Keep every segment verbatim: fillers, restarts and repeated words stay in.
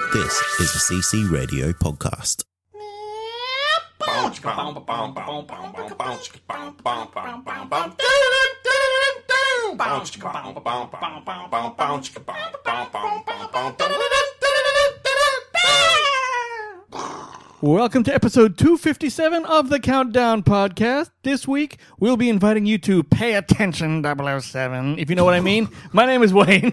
This is a C C Radio podcast. Welcome to episode two fifty-seven of the Countdown Podcast. This week, we'll be inviting you to pay attention, double oh seven, if you know what I mean. My name is Wayne.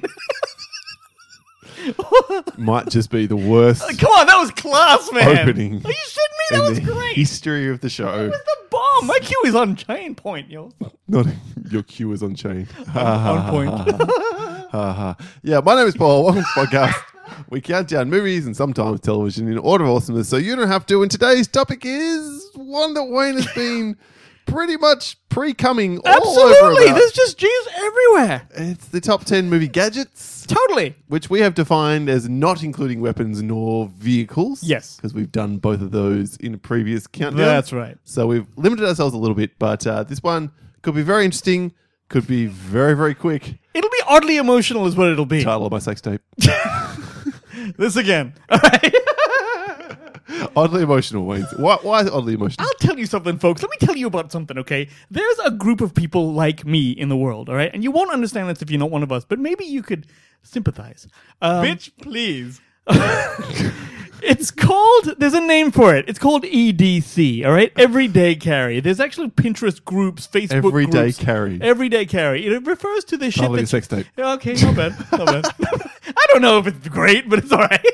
Might just be the worst Come on, that was class, man. opening Are you shitting me? That in was the great. history of the show. That was the bomb. My cue is on chain point, yo. Not your cue is on chain. On point. Ha, ha. Yeah, my name is Paul. Welcome to the podcast. We count down movies and sometimes television in order of awesomeness, so you don't have to. And today's topic is one that Wayne has been pretty much pre-coming all over Absolutely. about. There's just G's everywhere. It's the top ten movie gadgets, Totally. which we have defined as not including weapons nor vehicles. Yes. Because we've done both of those in a previous countdown. That's right. So we've limited ourselves a little bit, but uh, this one could be very interesting, could be very, very quick. It'll be oddly emotional is what it'll be. Title of my sex tape. This again. All right. Oddly emotional, Wayne. Why, why is it oddly emotional? I'll tell you something, folks. Let me tell you about something, okay? There's a group of people like me in the world, all right? And you won't understand this if you're not one of us, but maybe you could sympathize. Um, Bitch, please. It's called, there's a name for it. It's called E D C, all right? Everyday Carry. There's actually Pinterest groups, Facebook Everyday groups. Carry. Everyday Carry. It refers to this shit Title of your that... sex tape. Yeah, okay, not bad. Not bad. I don't know if it's great, but it's all right.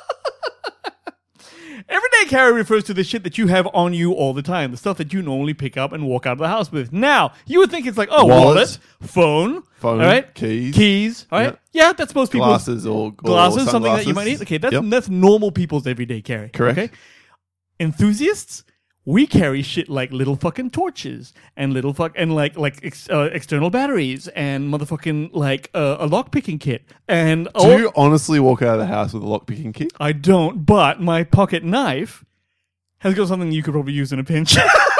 Everyday Carry refers to the shit that you have on you all the time, the stuff that you normally pick up and walk out of the house with. Now, you would think it's like, oh, wallet, Wallet. phone, Phone, all right? keys. keys, all right? Yep. Yeah, that's most people's Glasses or, or glasses, something that you might sunglasses. need. Okay, that's Yep. that's normal people's everyday carry. Correct. Okay, enthusiasts, we carry shit like little fucking torches and little fuck and like like ex, uh, external batteries and motherfucking like uh, a lock picking kit and Do all- you honestly walk out of the house with a lockpicking kit? I don't, but my pocket knife has got something you could probably use in a pinch.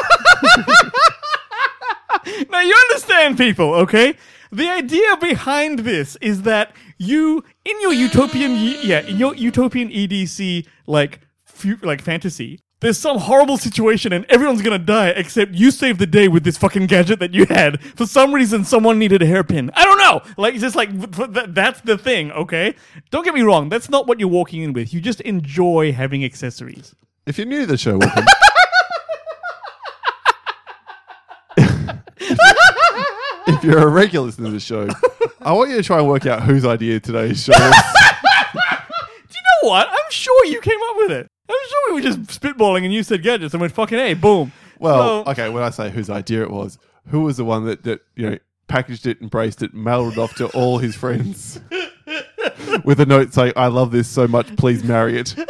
Now, you understand, people, okay? The idea behind this is that you, in your utopian, ye- yeah, in your utopian E D C, like, fu- like fantasy, there's some horrible situation and everyone's gonna die except you saved the day with this fucking gadget that you had. For some reason, someone needed a hairpin. I don't know. Like, it's just like, th- that's the thing, okay? Don't get me wrong. That's not what you're walking in with. You just enjoy having accessories. If you're new to the show, welcome. If you're a regular listener to the show, I want you to try and work out whose idea today's show is. Do you know what? I'm sure you came up with it. I'm sure we were just spitballing and you said gadgets and went fucking A, boom. Well, So- okay, when I say whose idea it was, who was the one that, that you know, packaged it, embraced it, mailed it off to all his friends with a note saying, I love this so much, please marry it.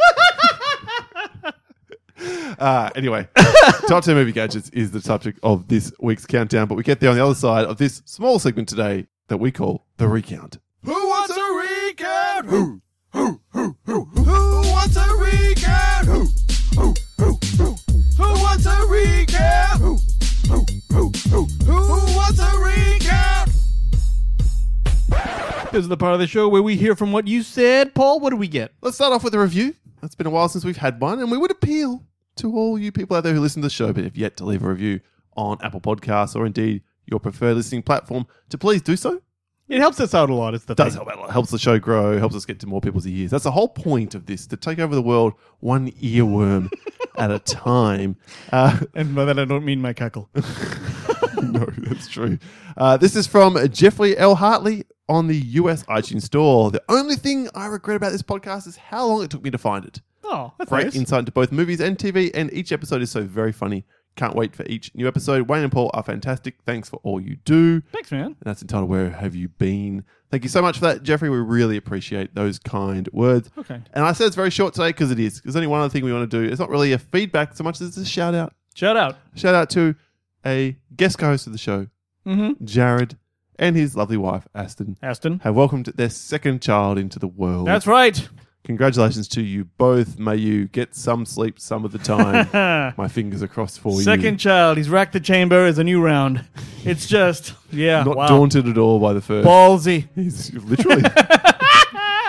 Uh, anyway, top ten movie gadgets is the subject of this week's countdown, but we get there on the other side of this small segment today that we call the recount. Who wants a recount? Who? Who? Who? Who? Who wants a recount? Who? Who? Who? Who? Who wants a recount? Who? Who? Who? Who? Who wants a recount? This is the part of the show where we hear from what you said. Paul, what do we get? Let's start off with a review. It's been a while since we've had one, and we would appeal to all you people out there who listen to the show but have yet to leave a review on Apple Podcasts or indeed your preferred listening platform to please do so. It helps us out a lot. It's the It does thing. help out a lot. Helps the show grow, helps us get to more people's ears. That's the whole point of this, to take over the world one earworm at a time. Uh, And by that, I don't mean my cackle. no, that's true. Uh, this is from Jeffrey L. Hartley on the U S iTunes Store. The only thing I regret about this podcast is how long it took me to find it. Oh, that's Great nice. insight into both movies and T V, and each episode is so very funny. Can't wait for each new episode. Wayne and Paul are fantastic. Thanks for all you do. Thanks, man. And that's entitled Where Have You Been? Thank you so much for that, Jeffrey. We really appreciate those kind words. Okay. And I said it's very short today because it is. There's only one other thing we want to do. It's not really a feedback so much as a shout out. Shout out. Shout out to a guest co-host of the show, Mm-hmm. Jared, and his lovely wife, Aston, Aston. have welcomed their second child into the world. That's right. Congratulations to you both. May you get some sleep some of the time. My fingers are crossed for you. Second child. He's racked the chamber as a new round. It's just, yeah, Not wow. daunted at all by the first. Ballsy. He's literally.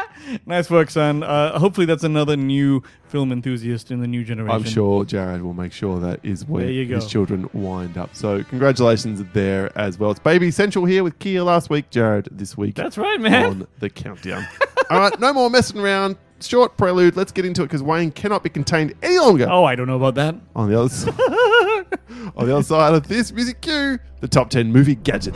Nice work, son. Uh, hopefully that's another new film enthusiast in the new generation. I'm sure Jared will make sure that is where There you go. his children wind up. So congratulations there as well. It's Baby Central here with Kia last week, Jared this week. That's right, man. On the countdown. All right, no more messing around. Short prelude. Let's get into it because Wayne cannot be contained any longer. Oh, I don't know about that. On the other side, on the other side of this music cue, the top ten movie gadgets.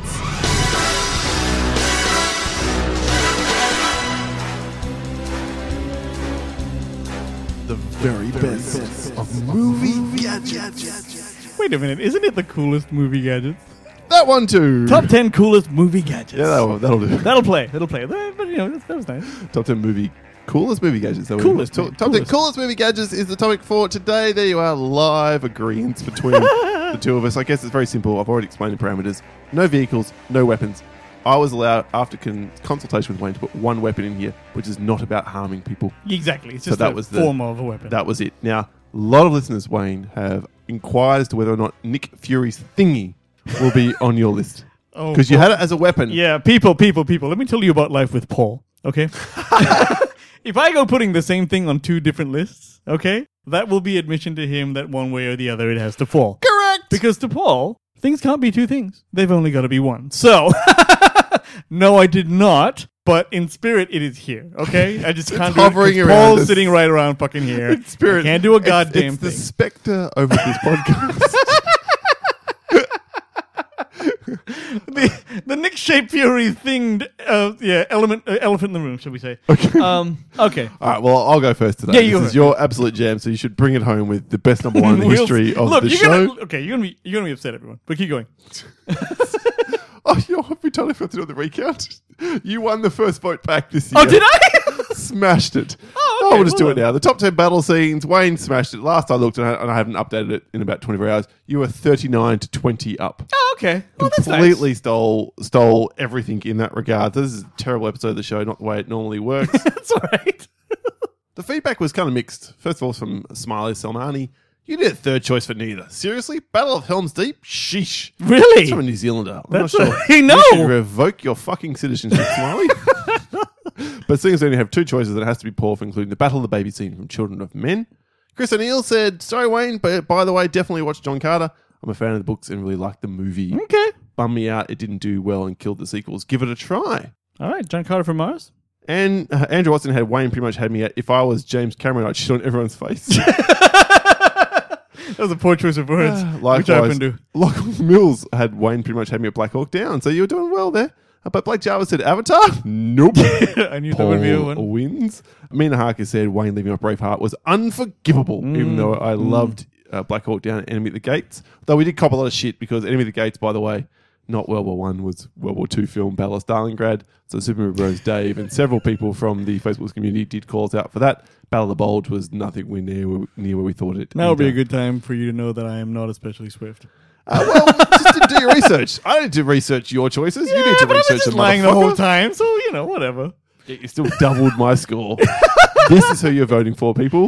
The very best of movie gadgets. Wait a minute. Isn't it the coolest movie gadgets? That one too. Top ten coolest movie gadgets. Yeah, that'll, that'll do. That'll play. That'll play. That, but, you know, that, that was nice. Top ten movie coolest movie gadgets. So Coolest, top, man, top ten coolest. coolest movie gadgets is the topic for today. There you are, live agreement between the two of us. I guess it's very simple. I've already explained the parameters. No vehicles, no weapons. I was allowed, after con- consultation with Wayne, to put one weapon in here, which is not about harming people. Exactly. It's So just that a was the- form of a weapon. That was it. Now, a lot of listeners, Wayne, have inquired as to whether or not Nick Fury's thingy will be on your list. Oh, Because you had it as a weapon. Yeah, people, people, people. Let me tell you about life with Paul, okay? If I go putting the same thing on two different lists, okay, that will be admission to him that one way or the other it has to fall. Correct! Because to Paul, things can't be two things. They've only got to be one. So, no, I did not. But in spirit, it is here, okay? I just can't do it 'cause hovering around Paul's us. sitting right around fucking here. In spirit. I can't do a It's- goddamn it's the thing. spectre over this podcast. the, the Nick Shape Fury thinged, uh, yeah, element, uh, elephant in the room, shall we say? Okay. Um, okay. All right, well, I'll go first today. Yeah, you this go is your absolute jam, so you should bring it home with the best number one in the We'll- history of Look, the you're show. Gonna, okay, you're gonna be you're gonna be upset, everyone. But keep going. Oh, you know what? We totally forgot to do the recount. You won the first vote back this year. Oh, did I? Smashed it. Oh, Oh, okay, we'll just do well it now. The top ten battle scenes. Wayne smashed it. Last I looked, and I, and I haven't updated it in about twenty-four hours. You were thirty-nine to twenty up. Oh, okay. Well, that's nice. Completely stole stole everything in that regard. This is a terrible episode of the show, not the way it normally works. That's all right. The feedback was kind of mixed. First of all, from Smiley Salmani. You did a third choice for neither. Seriously? Battle of Helm's Deep? Sheesh. Really? That's from a New Zealander. I'm That's not a- sure. Hey, no. You should revoke your fucking citizenship, Smiley. But seeing as we only have two choices, it has to be Paul for including the Battle of the Baby scene from Children of Men. Chris O'Neill said, sorry, Wayne, but by the way, definitely watch John Carter. I'm a fan of the books and really like the movie. Okay. Bummed me out it didn't do well and killed the sequels. Give it a try. All right. John Carter from Mars. And uh, Andrew Watson had Wayne pretty much had me at, if I was James Cameron, I'd shit on everyone's face. That was a poor choice of words. Uh, which likewise, I often do. Lachlan Mills had Wayne pretty much had me at Black Hawk Down, so you were doing well there. Uh, but Blake Jarvis said Avatar? Nope. I knew that Paul would be a one. wins. Mina Harker said Wayne leaving off Braveheart was unforgivable, Mm. even though I loved uh, Black Hawk Down and Enemy at the Gates. Though we did cop a lot of shit because Enemy at the Gates, by the way, not World War One, was World War Two film Battle of Stalingrad. So Super Bros Dave and several people from the Facebook community did call us out for that. Battle of the Bulge was nothing we near, near where we thought it. Now would be a would good time for you to know that I am not especially swift. Uh, well, just didn't do your research. I don't need to research your choices. you need to but I was research just the lying the motherfucker. whole time, so, you know, whatever. Yeah, you still doubled my score. This is who you're voting for, people.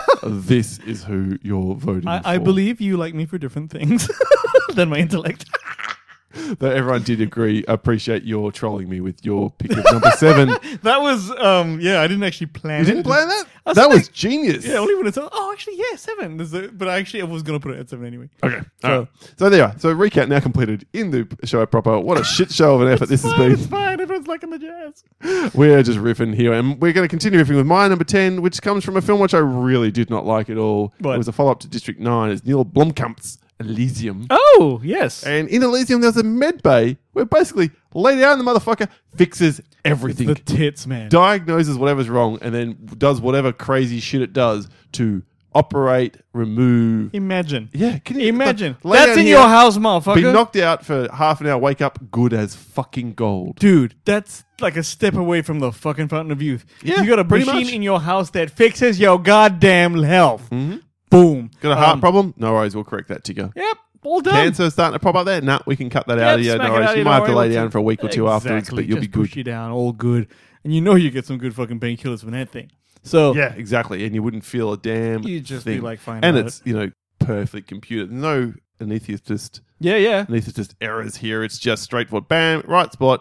This is who you're voting I, for. I believe you like me for different things than my intellect. Though everyone did agree, appreciate your trolling me with your pick of number seven. That was, um, yeah, I didn't actually plan You it. didn't plan that? I was That was like- genius. Yeah, only when it's, oh, actually, yeah, seven. There's a, but actually, I was going to put it at seven anyway. Okay. So- So, so there you are. So recap now completed in the show proper. What a shit show of an effort this has Fine, it's been. fine. Everyone's liking the jazz. We're just riffing here. And we're going to continue riffing with my number ten, which comes from a film which I really did not like at all. What? It was a follow-up to District nine. It's Neil Blomkamp's Elysium. Oh, yes. And in Elysium, there's a med bay where basically lay down the motherfucker, fixes everything, The tits, man. diagnoses whatever's wrong, and then does whatever crazy shit it does to operate, remove. Imagine. Yeah, can you Imagine. lay That's down in here, your house, motherfucker. Be knocked out for half an hour, wake up, good as fucking gold. Dude, that's like a step away from the fucking fountain of youth. Yeah, you got a pretty machine much. in your house that fixes your goddamn health. Mhm. Boom. Got a heart Um, problem? No worries, we'll correct that, Tigger. Yep. All done. Cancer starting to pop up there? Nah, we can cut that out of Yep, you. smack No it worries. out, You don't might have to worry, lay we'll down for a week or two afterwards, Exactly, but you'll be just push good. you down, all good. And you know you get some good fucking painkillers from that thing. So, Yeah, exactly. And you wouldn't feel a damn you just thing. be like, fine. and about it's, you know, perfectly computed. No anesthetist, it. Yeah, yeah. anesthetist errors here. It's just straightforward. Bam, right spot.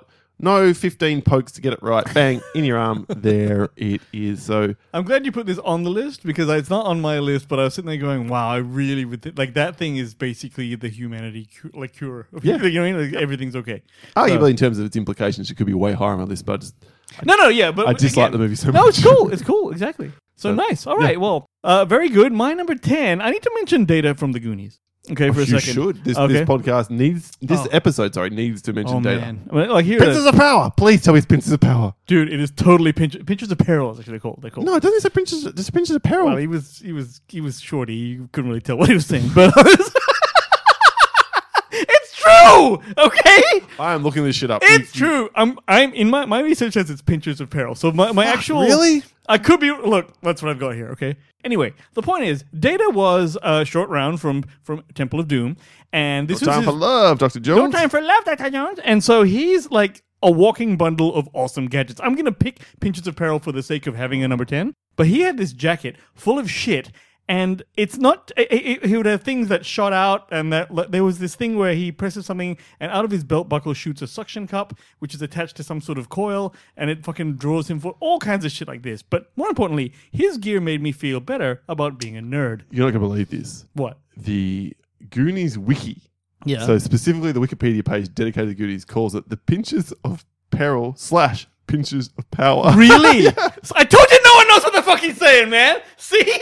No fifteen pokes to get it right. Bang, in your arm. There it is. So I'm glad you put this on the list because it's not on my list, but I was sitting there going, wow, I really would th- like that thing is basically the humanity cu- like cure. Yeah. You know what I mean? Like, everything's okay. arguably, So- in terms of its implications, it could be way higher on my list, but I just, No, no, yeah, but I dislike again- the movie so No, much. it's cool. It's cool. Exactly. So So, nice. All right. Well, uh, very good. My number ten. I need to mention Data from the Goonies. Okay, for a you second. should. This, okay. this podcast needs, this Oh. episode, sorry, needs to mention Oh Data. man. I mean, like here, Pincers of Power. Please tell me it's Pincers of Power. dude, it is totally pinch- pinchers of peril. Is actually called. They're called. No, doesn't it say Pincers, does it say Pincers of Peril? Well, he was he was he was shorty. You couldn't really tell what he was saying, but it's true. Okay, I am looking this shit up. it's You- true. I'm I'm in my my research says it's pinchers of peril. So my my Fuck, actual really? I could be. Look, that's what I've got here. Okay. Anyway, the point is, Data was a short round from from Temple of Doom, and this No was time his, for love, Doctor no Jones. time for love, Doctor Jones. And so he's like a walking bundle of awesome gadgets. I'm gonna pick Pinches of Peril for the sake of having a number ten, but he had this jacket full of shit. And it's not, it, it, he would have things that shot out, and that like, there was this thing where he presses something, and out of his belt buckle shoots a suction cup, which is attached to some sort of coil, and it fucking draws him for all kinds of shit like this. But more importantly, his gear made me feel better about being a nerd. You're not going to believe this. What? The Goonies wiki, Yeah. so specifically the Wikipedia page dedicated to Goonies, calls it the Pinches of Peril slash Pinches of Power. Really? So I told you no one knows what the fuck he's saying, man. See?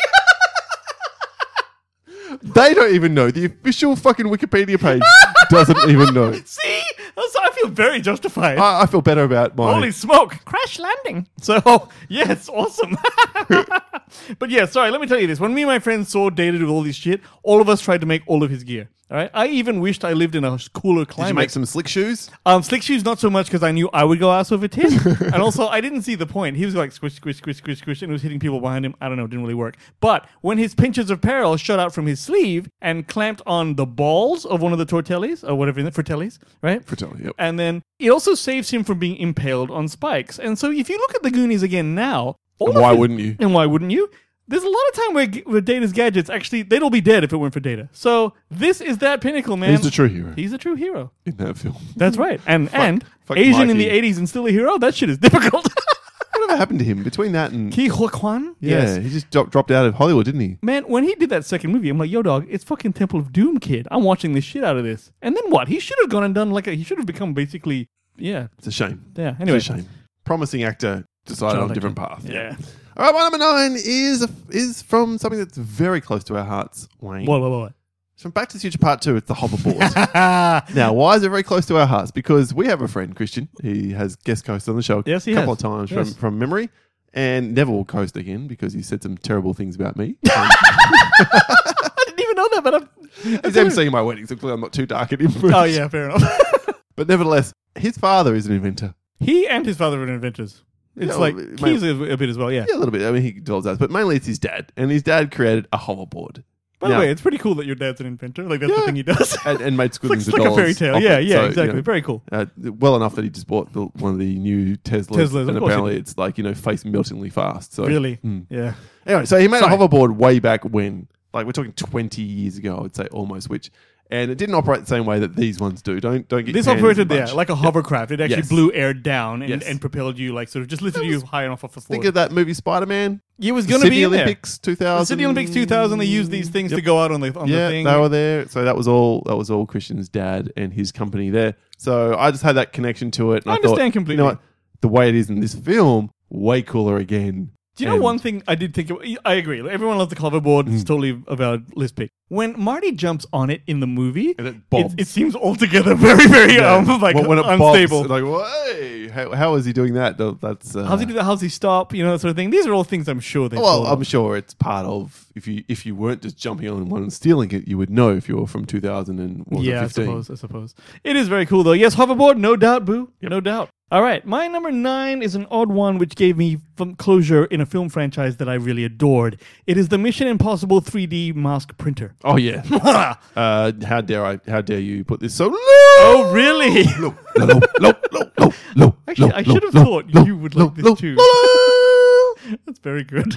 They don't even know. The official fucking Wikipedia page doesn't even know. See? So I feel very justified. I, I feel better about mine. Holy smoke. Crash landing. So, yes, awesome. But yeah, sorry, let me tell you this. When me and my friends saw Data do all this shit, all of us tried to make all of his gear. All right? I even wished I lived in a cooler Did climate. you make some slick shoes? Um, slick shoes, not so much because I knew I would go ass over tin. And also, I didn't see the point. He was like squish, squish, squish, squish, squish, and it was hitting people behind him. I don't know, it didn't really work. But when his pinches of peril shot out from his sleeve and clamped on the balls of one of the tortellis, or whatever, fratellis, right? Fratelli, yep. And then it also saves him from being impaled on spikes. And so if you look at the Goonies again now, all And of why his- wouldn't you? And why wouldn't you? There's a lot of time where, where Data's gadgets actually, they'd all be dead if it weren't for Data. So this is that pinnacle, man. He's the true hero He's a true hero. in that film. That's right. And and fuck Asian in Mikey. the eighties and still a hero? That shit is difficult. Whatever happened to him between that and... Ki Hua Kwan? Yeah, he just dropped, dropped out of Hollywood, didn't he? Man, when he did that second movie, I'm like, yo, dog, it's fucking Temple of Doom, kid. I'm watching the shit out of this. And then what? He should have gone and done like a, he should have become basically, yeah. It's a shame. Yeah. Anyway. It's a shame. Promising actor decided Child on a different actor. path. Yeah. All right, my number nine is is from something that's very close to our hearts, Wayne. What, what, what? It's from Back to the Future Part Two. It's the hoverboard. Now, why is it very close to our hearts? Because we have a friend, Christian. He has guest cost on the show Yes, he a couple has. of times Yes. from, from memory, and never will coast again because he said some terrible things about me. Um, I didn't even know that, but I'm. he's emceeing my wedding, so clearly I'm not too dark at him. Oh, yeah, fair enough. But nevertheless, his father is an inventor. He and his father were inventors. It's Yeah, like well, it Keys a, a bit as well, yeah. Yeah, a little bit. I mean, he develops that, but mainly it's his dad, and his dad created a hoverboard. By Now- the way, it's pretty cool that your dad's an inventor. Like, that's the Yeah. thing he does. and, and made It's like, squillions it's of like a dollars. fairy tale. off Yeah, it. yeah, So, you exactly. know, Very cool. Uh, well enough that he just bought the, one of the new Teslas, Teslas, of and course he apparently did. it's like, you know, face meltingly fast. So Really? Mm. Yeah. Anyway, so he made Sorry. a hoverboard way back when, like we're talking twenty years ago, I would say almost, which, and it didn't operate the same way that these ones do. Don't don't get This your hands operated a bunch. there like a hovercraft. It actually Yes. blew air down and, Yes. and propelled you, like, sort of just lifted you high enough off the floor. Think of that movie Spider Man. It was going to Sydney be in there. Olympics two The thousand. Sydney Olympics two thousand, they used these things to go out on the on yeah, the thing. they were there. So that was all. That was all Christian's dad and his company there. So I just had that connection to it. And I I, thought, understand completely. You know what? The way it is in this film, way cooler again. Do you know And- one thing I did think of? I agree. Everyone loves the hoverboard. Mm. It's totally a valid list pick. When Marty jumps on it in the movie, And it it, bobs. it seems altogether very, very Yeah. um, like When- when it unstable. bobs, like, hey, how, how is he doing that? Though, That's uh, How's he do that? How's he stop? You know, that sort of thing. These are all things I'm sure they. Well, I'm sure it's part of if you if you weren't just jumping on one and stealing it, you would know if you were from two thousand and what was it, yeah, I fifteen. suppose. I suppose it is very cool though. Yes, hoverboard, no doubt, boo, no doubt. All right, my number nine is an odd one, which gave me f- closure in a film franchise that I really adored. It is the Mission Impossible three D mask printer. Oh yeah. uh, how dare I? How dare you put this so low? Oh, really? Low, low, low, low, low, low. Actually, low, I low, should have low, thought low, you would low, like this low, too. low. That's very good.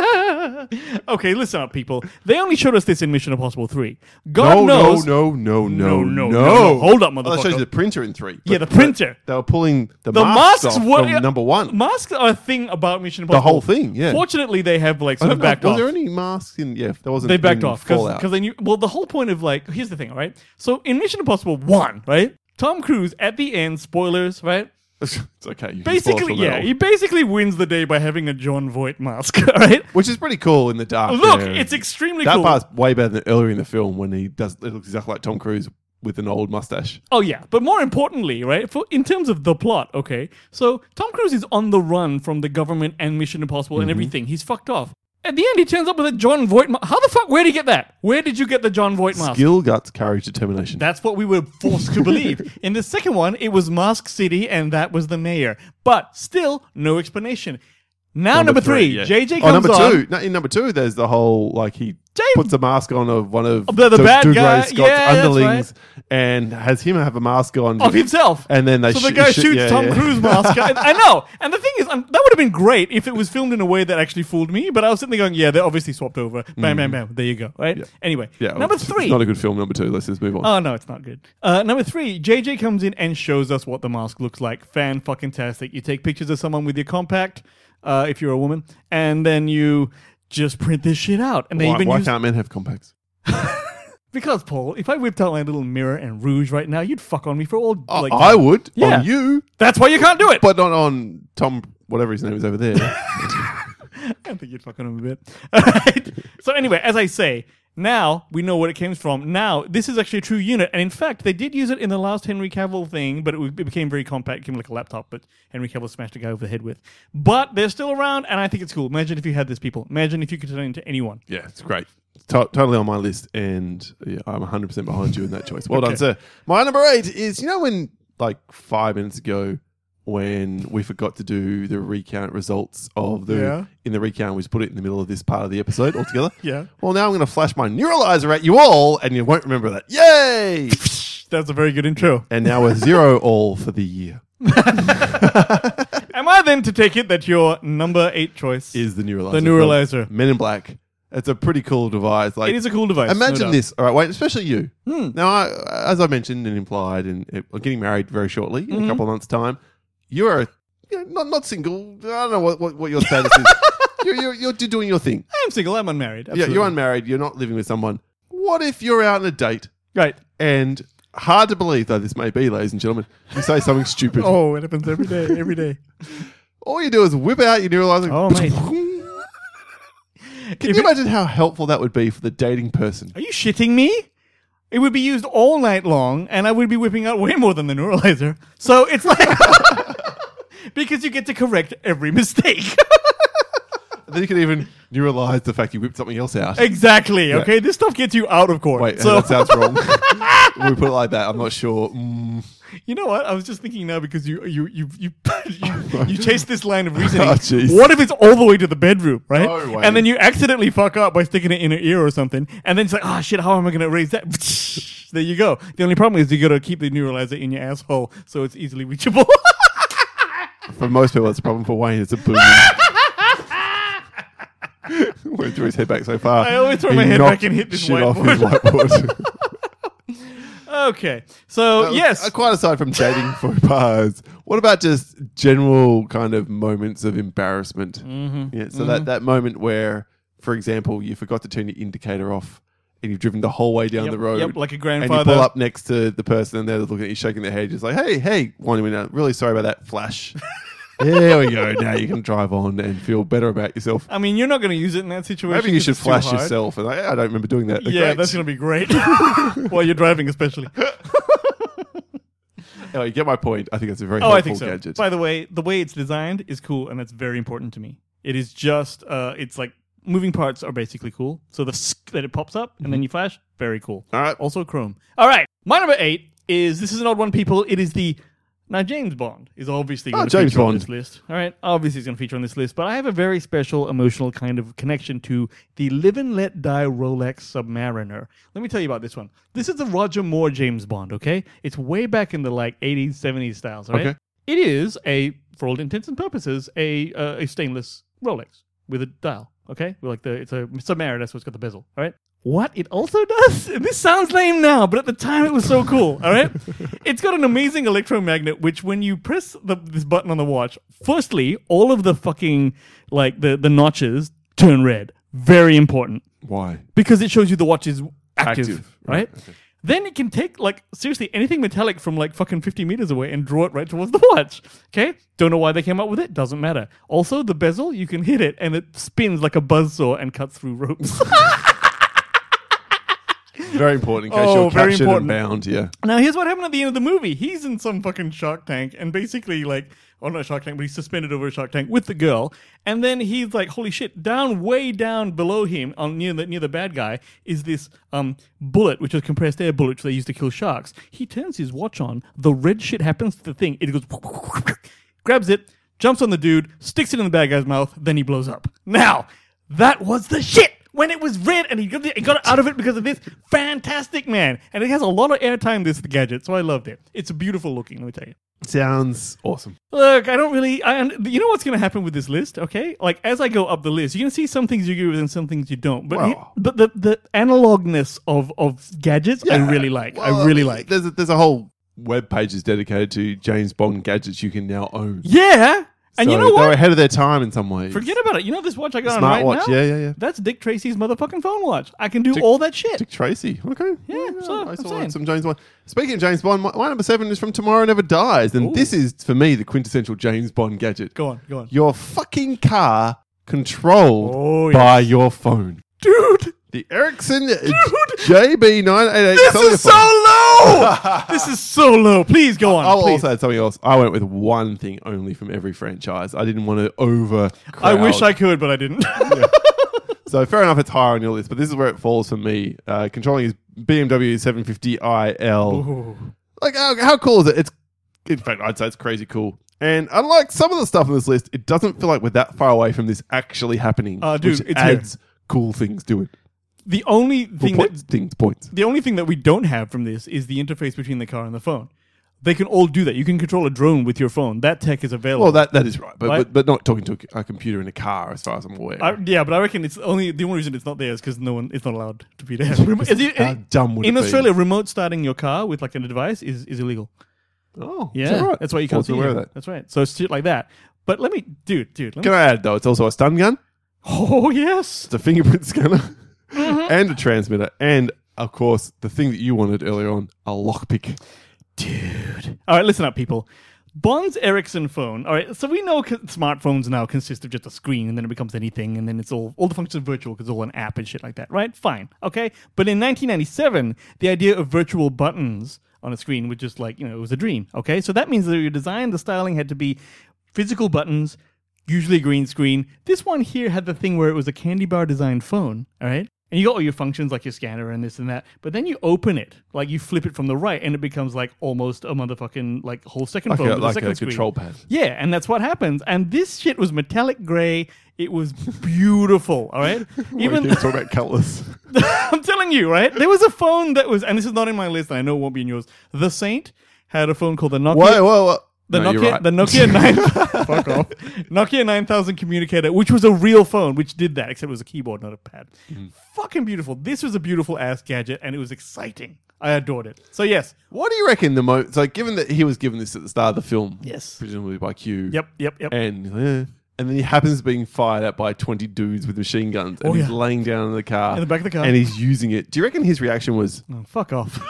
Okay, listen up, people. They only showed us this in Mission Impossible three. God no, knows. no, no, no, no, no, no, no. Hold up, Oh, motherfucker. that shows you the printer in three. Yeah, But- the printer. but They were pulling the, The masks, masks off were from number one. Masks are a thing about Mission The Impossible. whole thing, yeah. Fortunately, they have like I sort don't of know, backed was off. there any masks in? Yeah, there wasn't. They backed in off Fallout. because they knew. Well, the whole point of like, here's the thing, all right? So in Mission Impossible one, right? Tom Cruise at the end, spoilers, right? It's okay. You can spoil Basically, from that yeah, on. he basically wins the day by having a John Voight mask, right? Which is pretty cool in the dark. Look, there. it's extremely that cool. part's way better than earlier in the film when he does. It looks exactly like Tom Cruise with an old mustache. Oh yeah, but more importantly, right? For in terms of the plot, okay. So Tom Cruise is on the run from the government and Mission Impossible Mm-hmm. and everything. He's fucked off. At the end, he turns up with a John Voight mask. How the fuck? Where did you get that? Where did you get the John Voight mask? Skill, guts, courage, determination. That's what we were forced to believe. In the second one, it was Mask City, and that was the mayor. But still, no explanation. Now, number, three, yeah. J J Oh, comes number on. two. No, in number two, there's the whole like he J- puts a mask on of one of The- the so bad Dougray guy. Scott's Yeah, that's underlings and has him have a mask on Of himself. And then they so sh- the guy sh- shoots yeah, Tom yeah. Cruise mask. I, I know. And the thing is, um, that would have been great if it was filmed in a way that actually fooled me. But I was sitting there going, yeah, they're obviously swapped over. Bam, bam, bam. There you go. Right? Yeah. Anyway. Yeah, number it's- three. It's not a good film. Number two. Let's just move on. Oh, no, it's not good. Uh, number three, J J comes in and shows us what the mask looks like. Fan-fucking-tastic. You take pictures of someone with your compact, uh, if you're a woman, and then you just print this shit out. And they why even why use... can't men have compacts? Because, Paul, if I whipped out my little mirror and rouge right now, you'd fuck on me for all... Oh, like, I would Yeah. on you, That's why you can't do it! but not on Tom, whatever his name is over there. I don't think you'd fuck on him a bit. Alright. So anyway, as I say, now we know what it came from. Now, this is actually a true unit. And in fact, they did use it in the last Henry Cavill thing, but it, w- it became very compact. It became like a laptop, but Henry Cavill smashed a guy over the head with. But they're still around, and I think it's cool. Imagine if you had this, people. Imagine if you could turn into anyone. Yeah, it's great. To- totally on my list, and yeah, I'm one hundred percent behind you in that choice. Well Okay. done, sir. My number eight is, you know, when like five minutes ago, when we forgot to do the recount results of the Yeah. in the recount, we just put it in the middle of this part of the episode altogether. Yeah. Well, now I'm going to flash my neuralizer at you all, and you won't remember that. Yay! That's a very good intro. And now we're zero all for the year. Am I then to take it that your number eight choice Is the neuralizer? The from neuralizer. Men in Black. It's a pretty cool device. Like It is a cool device. no Imagine doubt. this, all right, wait, especially you. Hmm. Now, I, as I mentioned and implied, and uh, we're getting married very shortly Mm-hmm. in a couple of months' time. You are, you know, not not single. I don't know what, what, what your status is. You're, you're you're doing your thing. I am single. I'm unmarried. Yeah, Absolutely. you're unmarried. You're not living with someone. What if you're out on a date Right. and hard to believe, though this may be, ladies and gentlemen, you say something stupid. Oh, it happens every day. Every day. All you do is whip out your neuralizer. Oh, mate. Can If you it- imagine how helpful that would be for the dating person? Are you shitting me? It would be used all night long, and I would be whipping out way more than the neuralizer. So it's like because you get to correct every mistake. Then you can even neuralize the fact you whipped something else out. Exactly. Okay, this stuff gets you out of court. Wait, so that sounds wrong. we put it like that. I'm not sure. Mm. you know what? I was just thinking now because you you you you you, you chased this line of reasoning. Oh, jeez. What if it's all the way to the bedroom, right? No way. And then you accidentally fuck up by sticking it in her ear or something, and then it's like, oh shit, how am I going to erase that? There you go. The only problem is you got to keep the neuralizer in your asshole so it's easily reachable. For most people, it's a problem. For Wayne, it's a boom. Went through his head back so far. I always throw he my head knocked back and hit this shit off his whiteboard. whiteboard. Okay, so Uh, yes, uh, quite aside from dating faux pas, what about just general kind of moments of embarrassment? Mm-hmm. Yeah, so that, that moment where, for example, you forgot to turn your indicator off and you've driven the whole way down Yep, the road. yep, like a And grandfather. you pull up next to the person and they're looking at you, shaking their head, just like, hey, hey, winding me down. Really sorry about that flash. There we go. Now you can drive on and feel better about yourself. I mean, you're not going to use it in that situation. Maybe you 'cause should it's too flash hard. yourself. And like, "Hey, I don't remember doing that. Yeah, Great. that's going to be great while you're driving, especially. Anyway, you get my point. I think that's a very Oh, I helpful think so. gadget. By the way, the way it's designed is cool, and that's very important to me. It is just, uh, it's like moving parts are basically cool. So the sk that it pops up and then you flash, very cool. All right. Also Chrome. All right, my number eight is this is an odd one, people. It is the now James Bond is obviously going Oh, to James feature on Bond. this list. All right, obviously he's going to feature on this list, but I have a very special emotional kind of connection to the Live and Let Die Rolex Submariner. Let me tell you about this one. This is the Roger Moore James Bond. Okay, it's way back in the like eighties, seventies styles. All right, Okay. it is a, for all intents and purposes, a uh, a stainless Rolex with a dial. Okay, with like the it's a Submariner, so it's got the bezel. All right. What it also does, and this sounds lame now, but at the time it was so cool. All right, it's got an amazing electromagnet, which when you press the, this button on the watch, firstly, all of the fucking like the the notches turn red. Very important. Why? Because it shows you the watch is active, Active. right? Right, okay. Then it can take, like, seriously, anything metallic from, like, fucking fifty meters away and draw it right towards the watch. Okay? Don't know why they came up with it. Doesn't matter. Also, the bezel, you can hit it and it spins like a buzzsaw and cuts through ropes. Very important in case Oh, you're very captured important. and bound. Yeah. Now, here's what happened at the end of the movie. He's in some fucking Shark Tank and basically, like, oh, not a Shark Tank, but he's suspended over a Shark Tank with the girl. And then he's like, holy shit, down, way down below him, on near the near the bad guy, is this um bullet, which is a compressed air bullet, which they used to kill sharks. He turns his watch on. The red shit happens to the thing. It goes, grabs it, jumps on the dude, sticks it in the bad guy's mouth, then he blows up. Now, that was the shit! When it was red and he got, it, he got it out of it because of this. Fantastic, man. And it has a lot of airtime, this gadget, so I loved it. It's beautiful looking, let me tell you. Sounds awesome. Look, I don't really... I, you know what's going to happen with this list, okay? Like, as I go up the list, you're going to see some things you agree with and some things you don't. But Wow. he- but the, the analogness of, of gadgets, I really like. Well, I really like. There's a, there's a whole web page is dedicated to James Bond gadgets you can now own. Yeah! And So you know they're what? ahead of their time in some ways. Forget about it. You know this watch I got on right Smartwatch. now? Yeah, yeah, yeah. That's Dick Tracy's motherfucking phone watch. I can do Dick- all that shit. Dick Tracy. Okay. Yeah, so, I I'm saw saying. some James Bond. Speaking of James Bond, my, my number seven is from Tomorrow Never Dies, and Ooh. this is for me the quintessential James Bond gadget. Go on, go on. Your fucking car controlled Oh, yes. by your phone. Dude! The Ericsson J B nine eight eight This cellular is so phone. low! This is so low. Please go on. I'll please. also add something else. I went with one thing only from every franchise. I didn't want to over. I wish I could, but I didn't. So fair enough, it's higher on your list, but this is where it falls for me. Uh, controlling his B M W seven fifty I L. Ooh. Like, how, how cool is it? It's, in fact, I'd say it's crazy cool. And unlike some of the stuff on this list, it doesn't feel like we're that far away from this actually happening. Uh, dude, which it's adds cool things to it. The only Well, thing points, that things, points. the only thing that we don't have from this is the interface between the car and the phone. They can all do that. You can control a drone with your phone. That tech is available. Well, that that is right, but Right? but, but not talking to a, a computer in a car, as far as I'm aware. I, yeah, but I reckon it's only the only reason it's not there is because no one it's not allowed to be there. Remo- is it- How dumb would in it be? Australia, remote starting your car with like a device is, is illegal. Oh, Yeah, is that right? that's why you can't Wasn't see aware it. of that. That's right. So it's shit like that. But let me, dude, dude. Let me, Can I add though? It's also a stun gun. oh yes. It's a fingerprint scanner Mm-hmm. and a transmitter, and of course the thing that you wanted earlier on, a lockpick. Dude. All right, listen up, people. Bond's Ericsson phone. All right, so we know co- smartphones now consist of just a screen, and then it becomes anything, and then it's all all the functions are virtual because it's all an app and shit like that, right? Fine, okay. But in nineteen ninety-seven, the idea of virtual buttons on a screen was just like, you know, it was a dream. Okay, so that means that your design, the styling had to be physical buttons, usually a green screen. This one here had the thing where it was a candy bar designed phone. All right. And you got all your functions like your scanner and this and that, but then you open it, like you flip it from the right, and it becomes like almost a motherfucking like whole second Like phone a, with like a second a screen. control pad. Yeah, and that's what happens. And this shit was metallic gray. It was beautiful. All right, Even even talk about cutlass. I'm telling you, right? There was a phone that was, and this is not in my list, and I know it won't be in yours. The Saint had a phone called the Nokia. Whoa, whoa, whoa. The No, you're Nokia, right. the Nokia nine, fuck off, Nokia nine thousand communicator, which was a real phone, which did that, except it was a keyboard, not a pad. Mm-hmm. Fucking beautiful. This was a beautiful ass gadget, and it was exciting. I adored it. So yes, What do you reckon the most? So, given that he was given this at the start of the film, yes, presumably by Q, yep, yep, yep. and eh, and then he happens being fired at by twenty dudes with machine guns, and Oh, he's yeah. laying down in the car, In the back of the car. and he's using it. Do you reckon his reaction was, Oh, fuck off.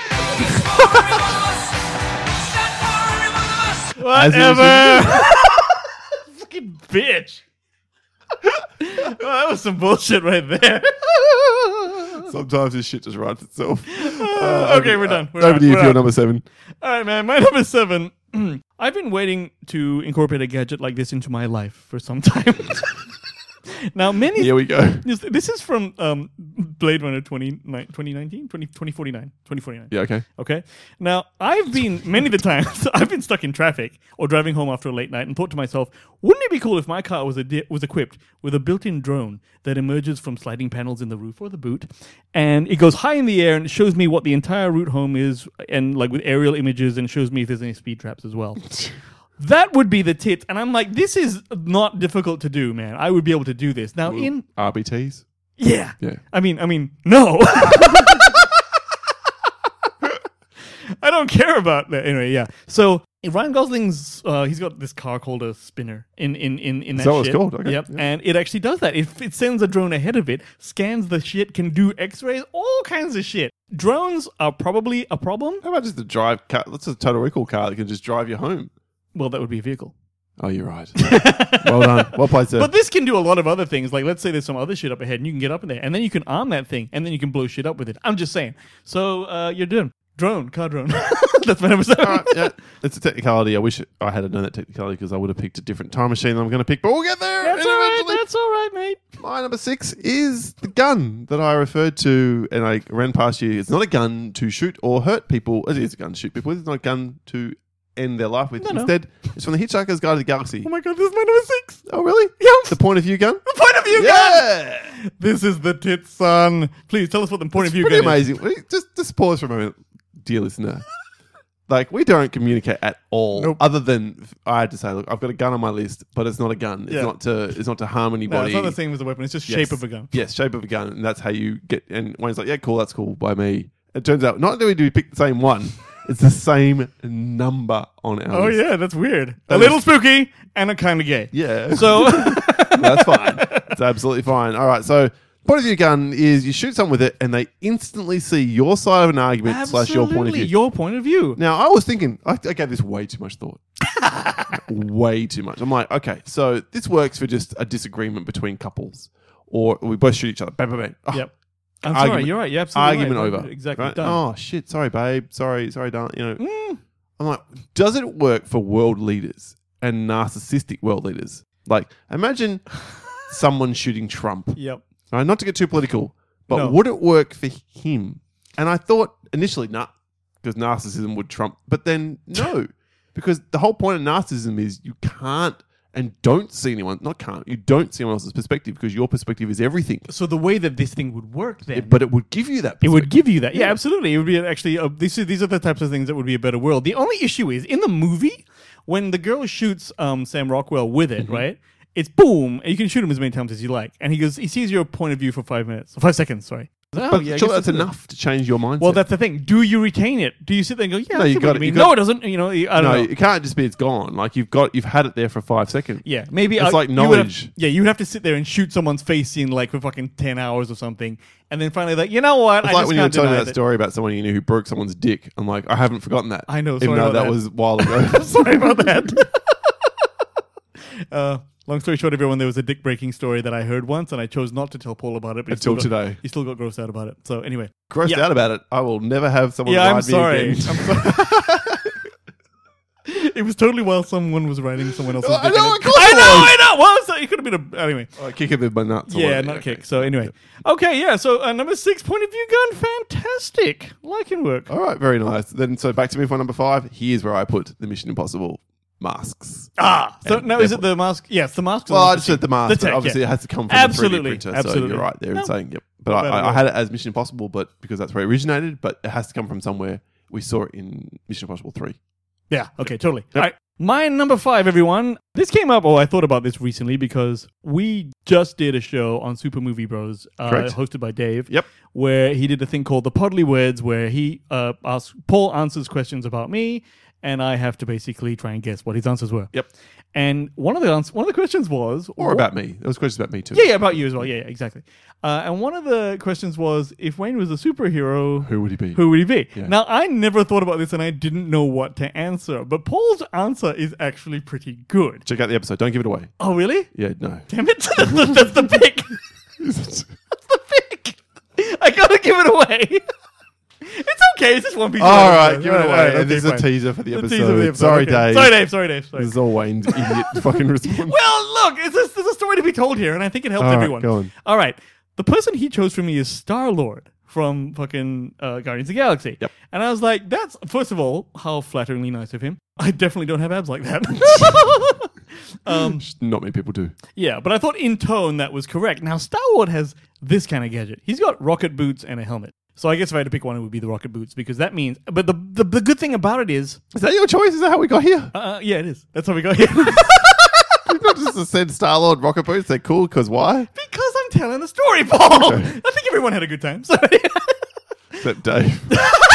As he was Whatever. Fucking bitch. Well, that was some bullshit right there. sometimes this shit just writes itself? Uh, okay, we're done. We're Over out. to you We're for your out. number seven. All right, man. My number seven. I've been waiting to incorporate a gadget like this into my life for some time. Now, many. Here we go. This, this is from um, Blade Runner twenty nineteen, twenty, twenty forty-nine. twenty forty-nine. Yeah, okay. Okay. Now, I've been, many of the times, I've been stuck in traffic or driving home after a late night and thought to myself, wouldn't it be cool if my car was, a, was equipped with a built-in drone that emerges from sliding panels in the roof or the boot, and it goes high in the air and it shows me what the entire route home is, and like with aerial images, and shows me if there's any speed traps as well. That would be the tits. And I'm like, this is not difficult to do, man. I would be able to do this. Now in R B Ts. Yeah. Yeah. I mean, I mean, no. I don't care about that. Anyway, yeah. So Ryan Gosling's uh, he's got this car called a spinner in in in, in that So it's shit. called, okay. Yep. Yeah. And it actually does that. It, it sends a drone ahead of it, scans the shit, can do X-rays, all kinds of shit. Drones are probably a problem. How about just the drive car? That's a Total Recall car that can just drive you home. Well, that would be a vehicle. Oh, you're right. Well done. Well played, sir. But this can do a lot of other things. Like, let's say there's some other shit up ahead, and you can get up in there, and then you can arm that thing, and then you can blow shit up with it. I'm just saying. So uh, you're done. Drone, car drone. That's my number seven. All right, yeah, it's a technicality. I wish I had known that technicality because I would have picked a different time machine than I'm going to pick. But we'll get there. That's all right. eventually. That's all right, mate. My number six is the gun that I referred to, and I ran past you. It's not a gun to shoot or hurt people. It is a gun to shoot people. It's not a gun to end their life with. No, no. Instead, it's from the Hitchhiker's Guide to the Galaxy. Oh my god, this is my number six. Oh, really? Yep. The point of view gun? The point of view gun. Yeah! This is the tit son. Please tell us what the point of view Pretty gun is. amazing. Wait, Just, just pause for a moment, dear listener. Like, we don't communicate at all, Nope. other than I had to say, look, I've got a gun on my list, but it's not a gun. It's Yeah. not to it's not to harm No, anybody. it's not the same as a weapon. It's just Yes. shape of a gun. Yes, shape of a gun, and that's how you get. And Wayne's like, yeah, cool, that's cool by me. It turns out, not only do we pick the same one, it's the same number on our Oh list. yeah, that's weird. That a little is- spooky and a kind of gay. Yeah. So That's fine. It's absolutely fine. All right, so point of view gun is you shoot someone with it, and they instantly see your side of an argument slash your point of Absolutely, view. Your point of view. Now, I was thinking, I, I gave this way too much thought. way too much. I'm like, okay, so this works for just a disagreement between couples, or we both shoot each other. Bang, bang, bang. Oh, Yep. I'm Argument- sorry. You're right. You're absolutely argument right. over. Exactly. Right? Done. Oh, shit. Sorry, babe. Sorry, sorry, darling. You know, Mm. I'm like, does it work for world leaders and narcissistic world leaders? Like, imagine someone shooting Trump. Yep. All right, not to get too political, but No. would it work for him? And I thought initially, nah, because narcissism would trump. But then, no, because the whole point of narcissism is you can't and don't see anyone, not can't, you don't see anyone else's perspective because your perspective is everything. So the way that this thing would work then. It- but it would give you that It would perspective. give you that. Yeah, absolutely. It would be actually, uh, these, are, these are the types of things that would be a better world. The only issue is, in the movie, when the girl shoots um, Sam Rockwell with it, Mm-hmm. right? It's boom, and you can shoot him as many times as you like. And he goes, he sees your point of view for five minutes, five seconds, sorry. Oh, But yeah, I sure, guess that's it. enough to change your mindset. Well, that's the thing. Do you retain it? Do you sit there and go, yeah, No, I you see what got you it. mean. You got- No, it doesn't. You know, I don't no, know. it can't just be it's gone. Like you've got, you've had it there for five seconds. Yeah, maybe It's uh, like you would have- knowledge. yeah, you'd have to sit there and shoot someone's face in like for fucking ten hours or something, and then finally like, you know what? It's I like just when you were can't telling me deny that it. story about someone you knew who broke someone's dick. I'm like, I haven't forgotten that. I know, even sorry though about that, that. was a while ago. Sorry about that. uh, long story short, everyone, there was a dick breaking story that I heard once, and I chose not to tell Paul about it. But he Until still got- today. he still got grossed out about it. So anyway, Grossed Yeah. out about it. I will never have someone yeah, ride I'm me sorry. again. I'm sorry. It was totally while someone was riding someone else's I dick. know, in of it. course I it know, was. I know. Well, so it could have been a anyway. Oh, kick him with my nuts. or Yeah, whatever. not Okay. kick. So anyway, okay, yeah. So uh, number six, point of view gun, fantastic. Like and work. All right, very nice. Then, so back to me for number five. Here's where I put the Mission Impossible masks. Ah, so And now is it therefore- the mask? Yes, the mask. Well, I just said the mask. The but tech, obviously, yeah. it has to come from Absolutely, the three D printer. absolutely. So you're right there No. in saying yep. But Not bad I, at I all. had it as Mission Impossible, but because that's where it originated. But it has to come from somewhere. We saw it in Mission Impossible three. Yeah, okay, totally. Yep. All right. My number five, everyone. This came up, oh, I thought about this recently because we just did a show on Super Movie Bros, uh, Correct. hosted by Dave. Yep. Where he did a thing called the Podly Words, where he uh, asks, Paul answers questions about me, and I have to basically try and guess what his answers were. Yep. And one of the ans- one of the questions was, Or what- about me. There was questions about me too. Yeah, yeah, about you as well. Yeah, yeah, exactly. Uh, and one of the questions was, if Wayne was a superhero, Who would he be? who would he be? Yeah. Now, I never thought about this and I didn't know what to answer, but Paul's answer is actually pretty good. Check out the episode. Don't give it away. Oh, really? Yeah, no. Damn it. that's, the, that's the pick. That's the pick. I gotta give it away. It's okay. It's just one piece of All right, episode. give it All away. right, and okay, this is a fine. teaser for the The episode. teaser of the episode, Sorry, okay. Dave. Sorry, Dave. Sorry, Dave. Sorry. This is all Wayne's idiot fucking response. Well, look, it's a, there's a story to be told here, and I think it helps All right, everyone. go on. All right. The person he chose for me is Star-Lord from fucking uh, Guardians of the Galaxy. Yep. And I was like, that's, first of all, how flatteringly nice of him. I definitely don't have abs like that. um, Not many people do. yeah, but I thought in tone that was correct. Now, Star-Lord has this kind of gadget. He's got rocket boots and a helmet. So I guess if I had to pick one, it would be the rocket boots because that means. But the the, the good thing about it is, Is that your choice? Is that how we got here? uh, yeah, it is. That's how we got here. We've not just said Star-Lord rocket boots. They're cool because why? Because I'm telling a story, Paul. Okay. I think everyone had a good time. Sorry. Except Dave.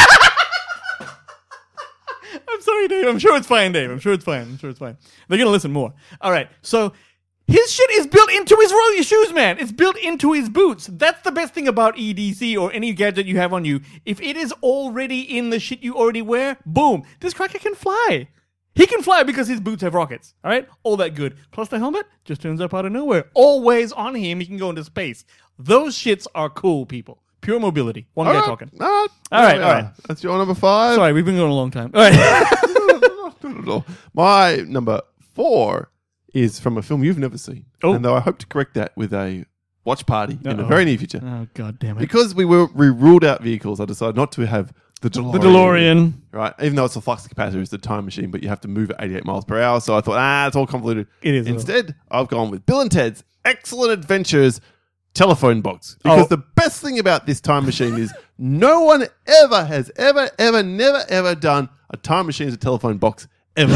I'm sorry, Dave. I'm sure it's fine, Dave. I'm sure it's fine. I'm sure it's fine. They're gonna listen more. All right. So his shit is built into his ro- shoes, man. It's built into his boots. That's the best thing about E D C or any gadget you have on you. If it is already in the shit you already wear, boom, this cracker can fly. He can fly because his boots have rockets. All right? All that good. Plus the helmet just turns up out of nowhere. Always on him, he can go into space. Those shits are cool, people. Pure mobility. One All guy right. talking. All right. All right, There we all are. right. That's your number five. Sorry, we've been going a long time. All right. My number four is from a film you've never seen. Oh. And though I hope to correct that with a watch party in the Uh-oh. very near future. Oh, God damn it. Because we were we ruled out vehicles, I decided not to have the DeLorean. The DeLorean. Right? Even though it's a flux capacitor, it's the time machine, but you have to move at eighty-eight miles per hour. So I thought, ah, it's all convoluted. It is a little. Instead, I've gone with Bill and Ted's Excellent Adventures telephone box. Because Oh. the best thing about this time machine is no one ever has ever, ever, never, ever done a time machine as a telephone box ever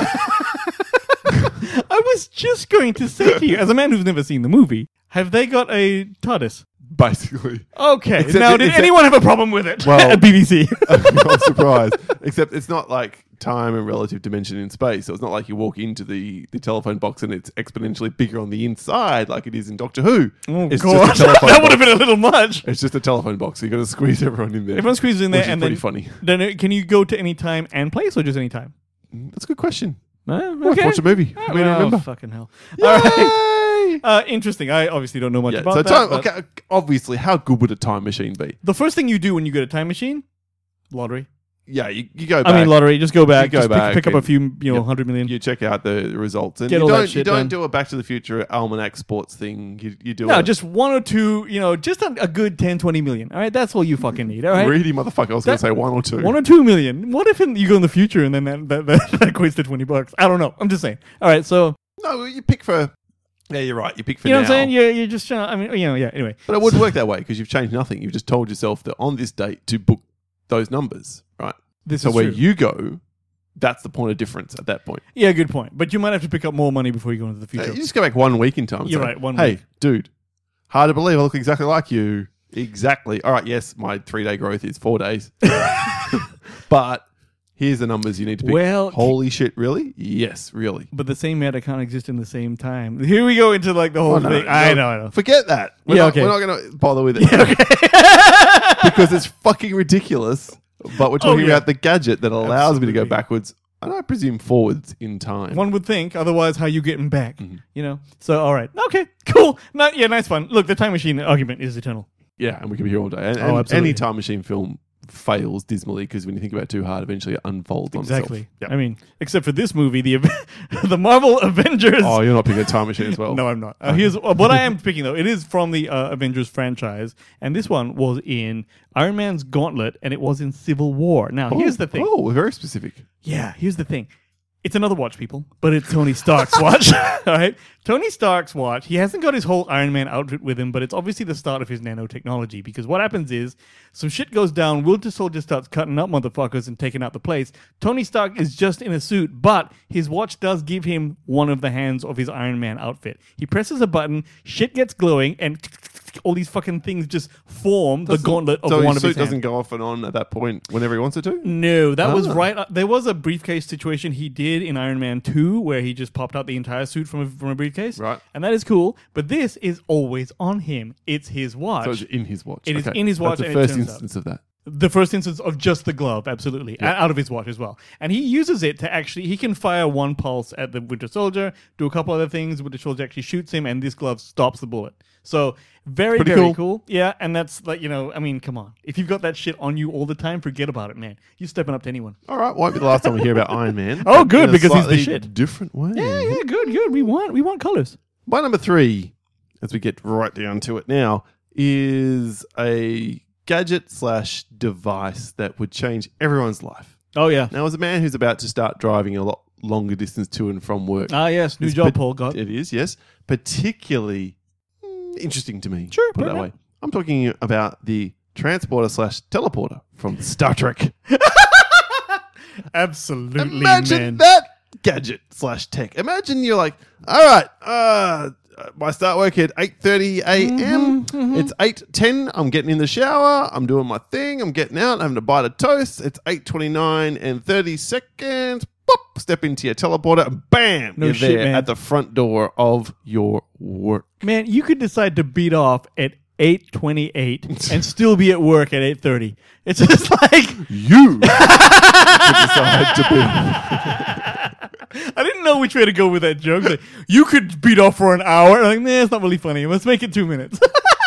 before. I was just going to say to you, as a man who's never seen the movie, have they got a TARDIS? Basically. Okay. Except now, it- did except- anyone have a problem with it Well- at B B C? I'm surprised. Except it's not like time and relative dimension in space. So it's not like you walk into the, the telephone box and it's exponentially bigger on the inside like it is in Doctor Who. Oh, it's God. just a telephone that would have box. been a little much. It's just a telephone box, so you got to squeeze everyone in there. Everyone squeezes in there, which is and pretty then funny. Then uh, can you go to any time and place, or just any time? That's a good question. Uh, Let's watch a movie. I mean, oh, remember. fucking hell! All right. Yay! Uh, interesting. I obviously don't know much Yeah, about so that. time, but okay, obviously, how good would a time machine be? The first thing you do when you get a time machine, lottery. Yeah, you, you go back. I mean, lottery. Just go back. go just pick- back pick, up a and- few, you know, yep. hundred million. You check out the results, and Get you all that don't you shit don't done. do a Back to the Future almanac sports thing. You you do No, a just one or two, you know, just a, a good ten, twenty million. All right, that's all you fucking need. All right, greedy motherfucker. I was going That- to say one or two. one or two million. What if in, you go in the future and then that that, that, that equates to twenty bucks? I don't know. I'm just saying. All right, so No, you pick for. Yeah, you're right. You pick for you know now. what I'm saying? You're you're just trying. I mean, you know, yeah. Anyway, But it wouldn't work that way because you've changed nothing. You've just told yourself that on this date to book those numbers, right? this So is where true. you go, that's the point of difference at that point. Yeah, good point. But you might have to pick up more money before you go into the Uh, future. you just go back one week in time. and You're say, right, one hey, week. dude, hard to believe I look exactly like you. Exactly. All right, yes, my three-day growth is four days. But here's the numbers you need to pick. Well, Holy shit, really? Yes, really. But the same matter can't exist in the same time. Here we go into like the whole Oh, no, thing. no, I no. know, I know. Forget that. We're Yeah, not, okay. We're not going to bother with it. Because it's fucking ridiculous. But we're talking Oh, yeah. about the gadget that allows me to go Absolutely. backwards, and I presume forwards in time. One would think, otherwise, how you getting back? Mm-hmm. You know. So, all right, okay, cool. No, yeah, nice fun. Look, the time machine argument is eternal. Yeah, and we could be here all day. And, Oh, and absolutely. any time machine film fails dismally because when you think about it too hard, eventually it unfolds on Exactly. itself. Yep. I mean, except for this movie, the the Marvel Avengers. Oh, you're not picking a time machine as well. No, I'm not. Uh, here's uh, what I am picking though. It is from the uh, Avengers franchise, and this one was in Iron Man's Gauntlet, and it was in Civil War. Now, Oh, here's the thing. Oh, we're very specific. Yeah, here's the thing. It's another watch, people, but it's Tony Stark's watch. All right, Tony Stark's watch. He hasn't got his whole Iron Man outfit with him, but it's obviously the start of his nanotechnology. Because what happens is some shit goes down. Winter Soldier starts cutting up motherfuckers and taking out the place. Tony Stark is just in a suit, but his watch does give him one of the hands of his Iron Man outfit. He presses a button, shit gets glowing, and all these fucking things just form the gauntlet of so one his of suit his hands. doesn't go off and on at that point whenever he wants it to? No, that was Ah. right. Uh, there was a briefcase situation he did in Iron Man two where he just popped out the entire suit from a, from a briefcase. Right. And that is cool. But this is always on him. It's his watch. So it's in his watch. It is Okay. in his watch That's and the it first turns instance of that. the first instance of just the glove, absolutely, Yeah. o- out of his watch as well. And he uses it to actually, he can fire one pulse at the Winter Soldier, do a couple other things. Winter Soldier actually shoots him, and this glove stops the bullet. So very, Pretty very cool. cool. Yeah, and that's like, you know, I mean, come on. If you've got that shit on you all the time, forget about it, man. You're stepping up to anyone. All right, won't be the last time we hear about Iron Man. Oh, but good, in a because he's the slightly shit. Different way. Yeah, yeah, good, good. We want, we want colors. My number three, as we get right down to it now, is a gadget slash device that would change everyone's life. Oh yeah. Now, as a man who's about to start driving a lot longer distance to and from work, Ah yes, new it's job, pat- Paul got. It is, yes, particularly mm, interesting to me. Sure, put it put it that down. way. I'm talking about the transporter slash teleporter from Star Trek. Absolutely, Imagine man. that gadget slash tech. Imagine you're like, all right, uh, I start work at eight thirty a.m. Mm-hmm, It's eight ten. I'm getting in the shower. I'm doing my thing. I'm getting out. I'm having a bite of toast. It's eight twenty-nine and thirty seconds. Boop, step into your teleporter. And bam, No you're shit, there man. at the front door of your work. Man, you could decide to beat off at eight twenty-eight and still be at work at eight thirty. It's just like... You could decide to be... I didn't know which way to go with that joke. Like, you could beat off for an hour. Like, nah, it's not really funny. Let's make it two minutes.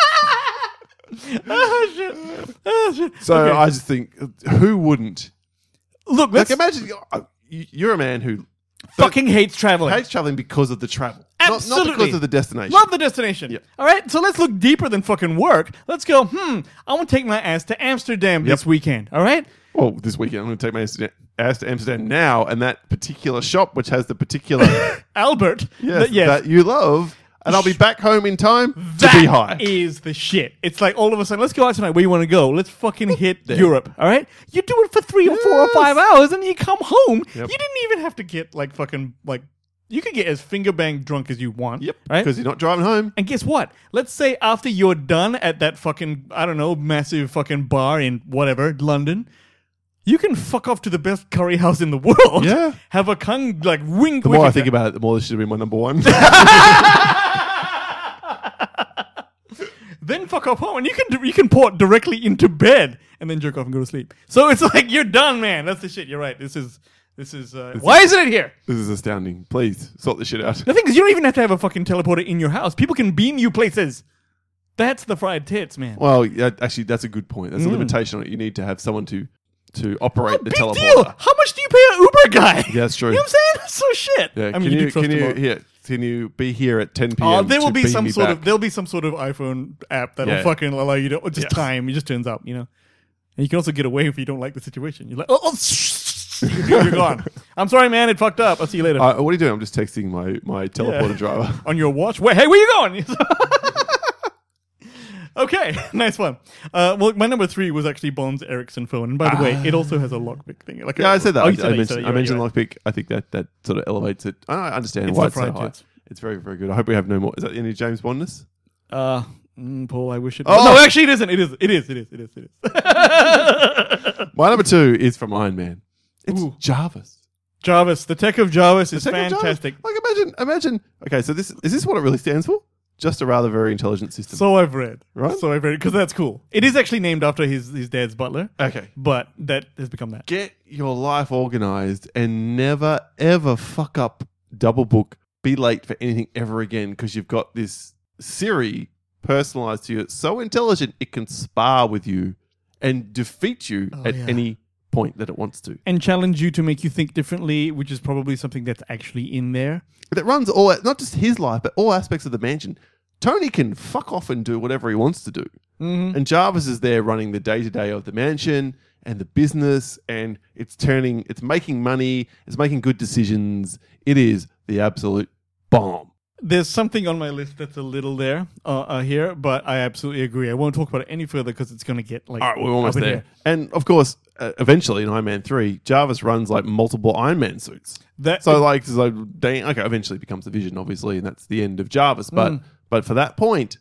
Oh, shit. Oh, shit. So Okay. I just think, who wouldn't? Look, Like, let's imagine uh, you- you're a man who fucking hates traveling. hates traveling because of the travel, not, not Absolutely. because of the destination. Love the destination. Yep. All right, so let's look deeper than fucking work. Let's go, hmm, I want to take my ass to Amsterdam this weekend. All right? Well, this weekend I'm going to take my ass to- ass to Amsterdam now, and that particular shop, which has the particular Albert. yes, th- yes. that you love, and I'll be back home in time That to be high. is the shit. It's like all of a sudden, let's go out tonight. Where you want to go? Let's fucking hit Europe. All right, you do it for three or four or Yes. five hours, and you come home. Yep. You didn't even have to get like fucking like. You could get as finger bang drunk as you want. Yep, Right. because you're not driving home. And guess what? Let's say after you're done at that fucking I don't know massive fucking bar in whatever London. You can fuck off to the best curry house in the world. Yeah. Have a kung like wing. The more I think about it, the more this should have been my number one. Then fuck off home, and you can you can port directly into bed, and then jerk off and go to sleep. So it's like you're done, man. That's the shit. You're right. This is this is. Uh, why isn't it here? This is astounding. Please sort this shit out. The thing is, you don't even have to have a fucking teleporter in your house. People can beam you places. That's the fried tits, man. Well, yeah, actually, that's a good point. That's a limitation on it. You need to have someone to to operate the Big teleporter. deal. How much do you pay an Uber guy? Yeah, that's true. You know what I'm saying? That's so shit. Yeah, I can mean, you, do trust can them you all. here? Can you be here at ten p.m.? Oh, there will to be beam some me sort back? of there'll be some sort of iPhone app that'll Yeah. fucking allow you to or just Yes. time. It just turns up, you know. And you can also get away if you don't like the situation. You're like, oh, oh you're gone. I'm sorry, man. It fucked up. I'll see you later. Uh, what are you doing? I'm just texting my my teleporter Yeah. driver. On your watch. Wait, hey, where you going? Okay, nice one. Uh, well, my number three was actually Bond's Ericsson phone, and by the way, it also has a lockpick thing. Like, Yeah, I said that. Oh, I, you said I that, you mentioned, said that. I You're mentioned right, you're lockpick. I think that that sort of elevates it. I understand It's why the it's so fried high. tits. It's very, very good. I hope we have no more. Is that any James Bondness? right. Uh, mm, Paul, I wish it. Oh! No, actually, it isn't. It is. It is. It is. It is. It is. My number two is from Iron Man. It's Ooh. Jarvis. Jarvis, the tech of Jarvis is Tech of Jarvis. fantastic. Like imagine, imagine. Okay, so this is this what it really stands for? Just a rather very intelligent system. So I've read. Right? So I've read because that's cool. It is actually named after his his dad's butler, okay. but that has become that. Get your life organized and never ever fuck up double book, be late for anything ever again because you've got this Siri personalized to you. It's so intelligent it can spar with you and defeat you Oh, at yeah. any point that it wants to. And challenge you to make you think differently, which is probably something that's actually in there. But it runs all, not just his life, but all aspects of the mansion. Tony can fuck off and do whatever he wants to do. Mm-hmm. And Jarvis is there running the day to day of the mansion and the business, and it's turning, it's making money, it's making good decisions. It is the absolute bomb. There's something on my list that's a little there uh, uh, here, but I absolutely agree. I won't talk about it any further because it's going to get like. All right, we're almost up in there. here. And of course, uh, eventually in Iron Man three, Jarvis runs like multiple Iron Man suits. That So like, it's like dang, okay, eventually it becomes a Vision, obviously, and that's the end of Jarvis. But Mm. but for that point,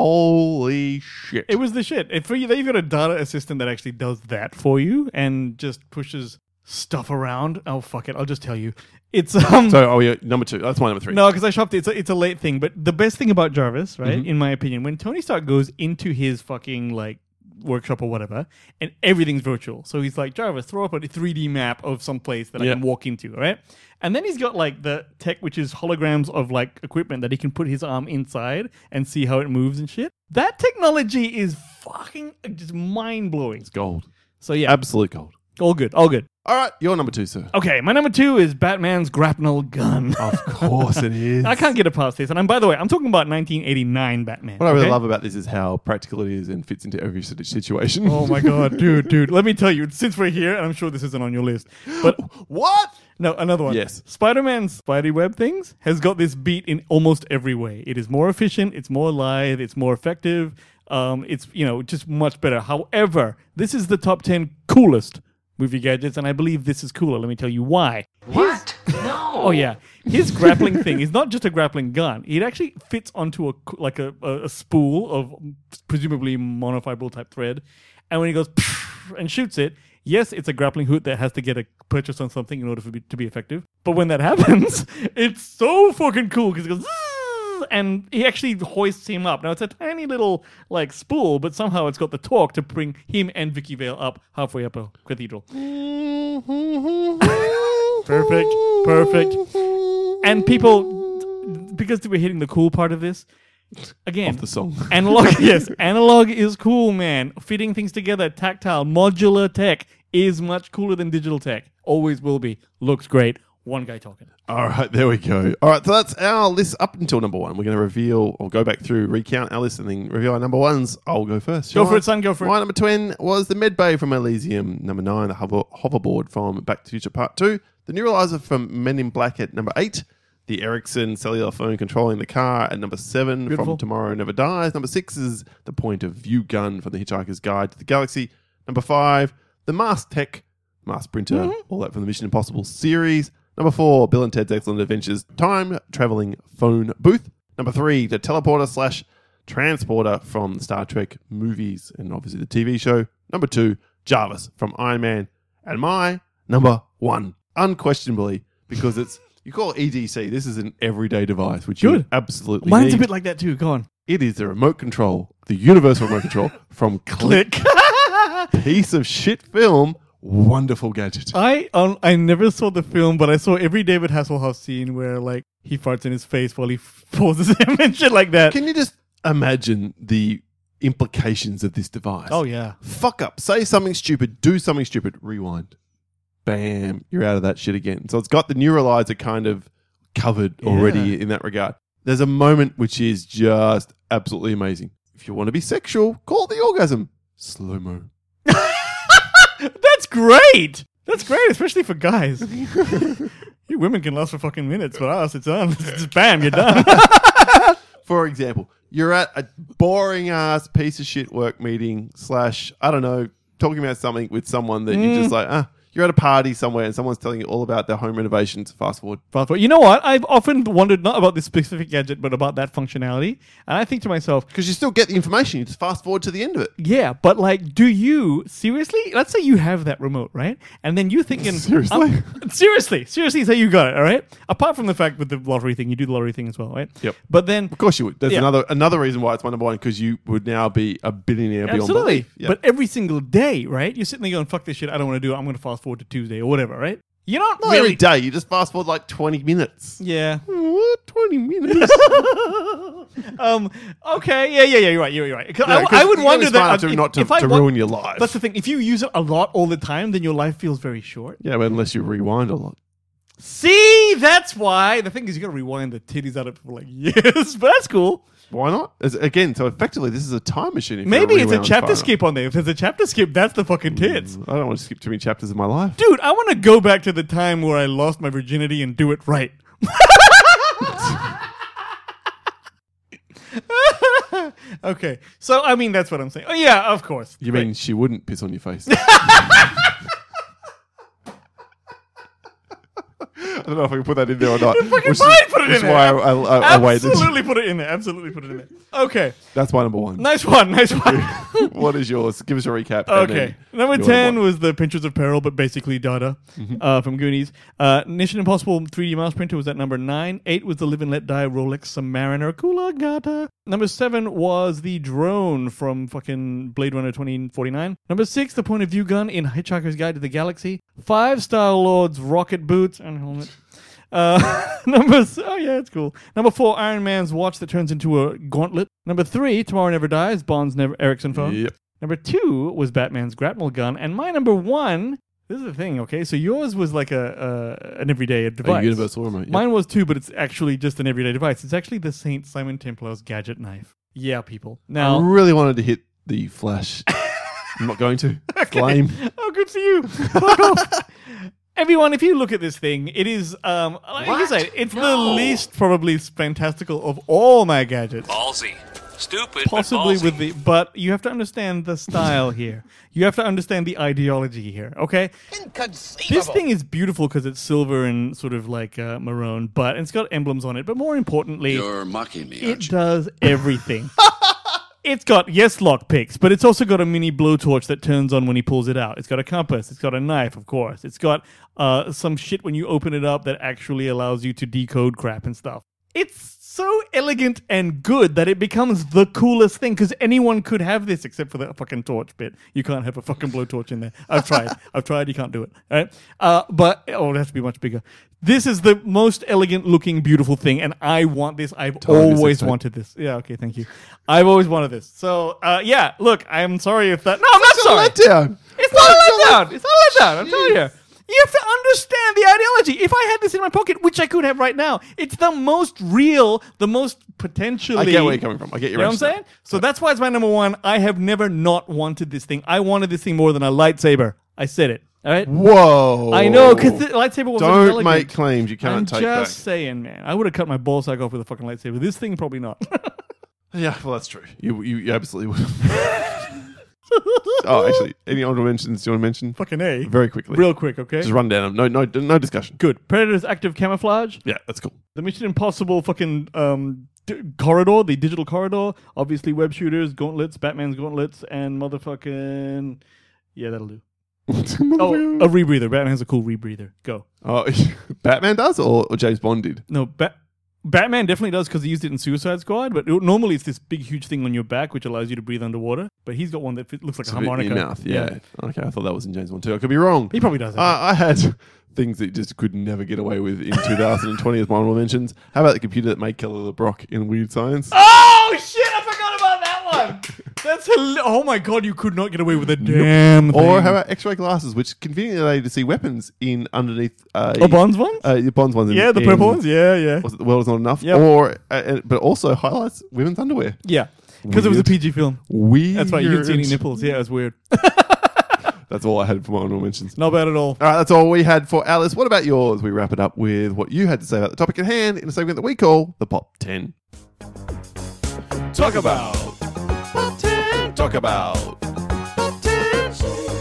holy shit! it was the shit. If you, they've got a data assistant that actually does that for you and just pushes stuff around. Oh fuck it! I'll just tell you. It's um. So oh yeah, number two. That's my number three. No, because I shopped it. It's a, it's a late thing. But the best thing about Jarvis, right, Mhm. in my opinion, when Tony Stark goes into his fucking like workshop or whatever, and everything's virtual. So he's like, Jarvis, throw up a three D map of some place that Yeah. I can walk into, right? And then he's got like the tech, which is holograms of like equipment that he can put his arm inside and see how it moves and shit. That technology is fucking just mind blowing. It's gold. So yeah, Absolute gold. all good, all good. All right, your number two, sir. Okay, my number two is Batman's grapnel gun. Of course it is. I can't get it past this. And I'm, by the way, I'm talking about nineteen eighty-nine Batman. What I really okay? love about this is how practical it is and fits into every sort of situation. Oh my god, dude, dude. Let me tell you, since we're here, and I'm sure this isn't on your list, but What? no, another one. Yes. Spider-Man's Spidey-Web things has got this beat in almost every way. It is more efficient, it's more lithe, it's more effective. Um, it's, you know, just much better. However, this is the top ten coolest movie gadgets, and I believe this is cooler. Let me tell you why. What? No. Oh yeah, his grappling thing is not just a grappling gun. It actually fits onto a like a, a, a spool of presumably monofibril type thread, and when he goes and shoots it, yes, it's a grappling hook that has to get a purchase on something in order for it to be effective. But when that happens, it's so fucking cool because it goes. And he actually hoists him up. Now, it's a tiny little, like, spool, but somehow it's got the torque to bring him and Vicky Vale up halfway up a cathedral. Perfect. Perfect. And people, because we're hitting the cool part of this, again, Off the song. analog, yes, analog is cool, man. Fitting things together, tactile, modular tech is much cooler than digital tech. Always will be. Looks great. One guy talking. All right, there we go. All right, so that's our list up until number one. We're going to reveal or go back through, recount our list, and then reveal our number ones. I'll go first. Go shall for I? it, son. Go for it. My number ten was the Medbay from Elysium. Number nine, the hover- hoverboard from Back to the Future Part two. The Neuralizer from Men in Black at number eight. The Ericsson cellular phone controlling the car at number seven Beautiful. from Tomorrow Never Dies. Number six is the point of view gun from The Hitchhiker's Guide to the Galaxy. Number five, the Mars Tech, Mars Printer, Mm-hmm. all that from the Mission Impossible series. Number four, Bill and Ted's Excellent Adventures time traveling phone booth. Number three, the teleporter slash transporter from the Star Trek movies and obviously the T V show. Number two, Jarvis from Iron Man. And my number one, unquestionably, because it's, you call it E D C, this is an everyday device, which you Good. absolutely Mine's need. a bit like that too. Go on. It is the remote control, the universal remote control from Click. Click. Piece of shit film, wonderful gadget. I um, I never saw the film, but I saw every David Hasselhoff scene where like he farts in his face while he poses him and shit like that. Can you just imagine the implications of this device? Oh yeah. Fuck up, say something stupid, do something stupid, rewind. Bam, you're out of that shit again. So it's got the Neuralizer kind of covered already Yeah. in that regard. There's a moment which is just absolutely amazing. If you want to be sexual, call it the orgasm. Slow-mo. That's great. That's great, especially for guys. You women can last for fucking minutes, but us, it's on. It's just bam, you're done. For example, you're at a boring ass piece of shit work meeting slash, I don't know, talking about something with someone that you're just like, ah, you're at a party somewhere and someone's telling you all about their home renovations. Fast forward. Fast forward. You know what? I've often wondered not about this specific gadget, but about that functionality. And I think to myself, Because you still get the information, you just fast forward to the end of it. yeah, but like, do you seriously? Let's say you have that remote, right? And then you thinking, Seriously? um, seriously, seriously, say you got it, all right? Apart from the fact with the lottery thing, you do the lottery thing as well, right? Yep. But then, Of course you would. There's Yeah. another another reason why it's my number one, because you would now be a billionaire beyond absolutely. belief. Yeah. But every single day, right? You're sitting there going, "Fuck this shit! I don't want to do it. I'm going to fast forward to Tuesday or whatever," right? You don't not really. every day, you just fast forward like twenty minutes. Yeah. What? twenty minutes? um. Okay. Yeah. Yeah. Yeah. You're right. You're right. 'Cause Yeah, I, 'cause I would you wonder gotta be smart that to- if, not to, if I to wa- ruin your life. That's the thing. If you use it a lot all the time, then your life feels very short. Yeah, but unless you rewind a lot. See, that's why. The thing is, you got to rewind the titties out of it for like years, but that's cool. Why not? As, again, so effectively, this is a time machine. If Maybe you're it's a rewound chapter far skip on there. If there's a chapter skip, that's the fucking tits. enough. I don't want to skip too many chapters of my life. Dude, I want to go back to the time where I lost my virginity and do it right. Okay, so I mean, that's what I'm saying. Oh, yeah, of course. You Great. mean she wouldn't piss on your face? I don't know if I can put that in there or not. fucking Which is- fine, put it which in is why there. I, I, I, I waited. Absolutely put it in there. Absolutely put it in there. Okay, That's my number one. nice one, nice one. What is yours? Give us a recap. and Okay, then number your ten one. was the Pinchers of Peril, but basically Dada uh, from Goonies. Uh, Mission Impossible three D mouse printer was at number nine. Eight was the Live and Let Die Rolex Submariner Kulagata. Number seven was the drone from fucking Blade Runner twenty forty-nine. Number six, the point of view gun in Hitchhiker's Guide to the Galaxy. Five, Star Lord's rocket boots and helmet. Uh, number s- oh yeah, it's cool. Number four, Iron Man's watch that turns into a gauntlet. Number three, Tomorrow Never Dies, Bond's never Ericsson phone. Yep. Number two was Batman's grapnel gun, and my number one. This is the thing, okay? So yours was like a, a an everyday device. A universal remote. Yep. Mine was too, but it's actually just an everyday device. It's actually the Saint Simon Templar's gadget knife. Yeah, people. I Now, really wanted to hit the flash. I'm not going to. It's lame. oh, good for you. Fuck off. Everyone, if you look at this thing, it is, um, like I What? say, it's the No. least probably fantastical of all my gadgets. Ballsy. Stupid, possibly but with the, but you have to understand the style here. You have to understand the ideology here. Okay, Inconceivable. this thing is beautiful because it's silver and sort of like uh, maroon, but it's got emblems on it. But more importantly, You're mocking me, it aren't you? does everything. It's got, yes, lockpicks, but it's also got a mini blowtorch that turns on when he pulls it out. It's got a compass. It's got a knife, of course. It's got uh, some shit when you open it up that actually allows you to decode crap and stuff. It's so elegant and good that it becomes the coolest thing because anyone could have this except for the fucking torch bit. You can't have a fucking blowtorch in there. I've tried. I've tried. You can't do it. All right. Uh, but oh, it has to be much bigger. This is the most elegant looking, beautiful thing, and I want this. I've Totally always disrespect. wanted this. Yeah. Okay. Thank you. I've always wanted this. So uh, yeah. Look, I'm sorry if that. No, I'm not It's a sorry. letdown. It's not a letdown. It's not a letdown. I'm telling you. You have to understand the ideology. If I had this in my pocket, which I could have right now, it's the most real, the most potentially. I get where you're coming from. I get your You know what I'm saying? So that's why it's my number one. I have never not wanted this thing. I wanted this thing more than a lightsaber. I said it. All right. Whoa. I know because the lightsaber was Don't elegant. make claims you can't I'm take just back. saying, man. I would have cut my ball sack off with a fucking lightsaber. This thing probably not. Yeah, well, that's true. You you, you absolutely would. Oh, actually, any honorable mentions you want to mention? fucking A. Very quickly. Real quick, okay? Just run down them. No, no, no discussion. Good. Predator's active camouflage. Yeah, that's cool. The Mission Impossible fucking um, d- corridor, the digital corridor. Obviously, web shooters, gauntlets, Batman's gauntlets, and motherfucking. Yeah, that'll do. Oh, a rebreather. Batman has a cool rebreather. Go. Oh, Batman does, or, or James Bond did? No, Bat. Batman definitely does because he used it in Suicide Squad, but it, normally it's this big, huge thing on your back which allows you to breathe underwater. But he's got one that fit, looks like It's a a bit in harmonica. your mouth. Yeah. Okay, I thought that was in James Bond too. I could be wrong. He probably does. Uh, I had things that you just could never get away with in two thousand twenty as my honorable mentions. How about the computer that made Kelly LeBrock in Weird Science? Oh shit! I forgot about that one. That's hila- oh my god! You could not get away with a damn thing. Or how about X-ray glasses, which conveniently allow you to see weapons in underneath uh, oh, Bonds ones? uh, your Bonds ones. In, yeah, the in- purple ones. Yeah, yeah, Was it The World Is Not Enough? Yep. Or, uh, uh, but also highlights women's underwear. yeah. Because it was a Weird. P G film. Weird. That's right. You didn't see any nipples. Yeah, it was weird. That's all I had for my honorable mentions. Not bad at all. All right, that's all we had for Alice. What about yours? We wrap it up with what you had to say about the topic at hand in a segment that we call the Pop ten. Talk about. Pop ten. Talk about. Pop ten.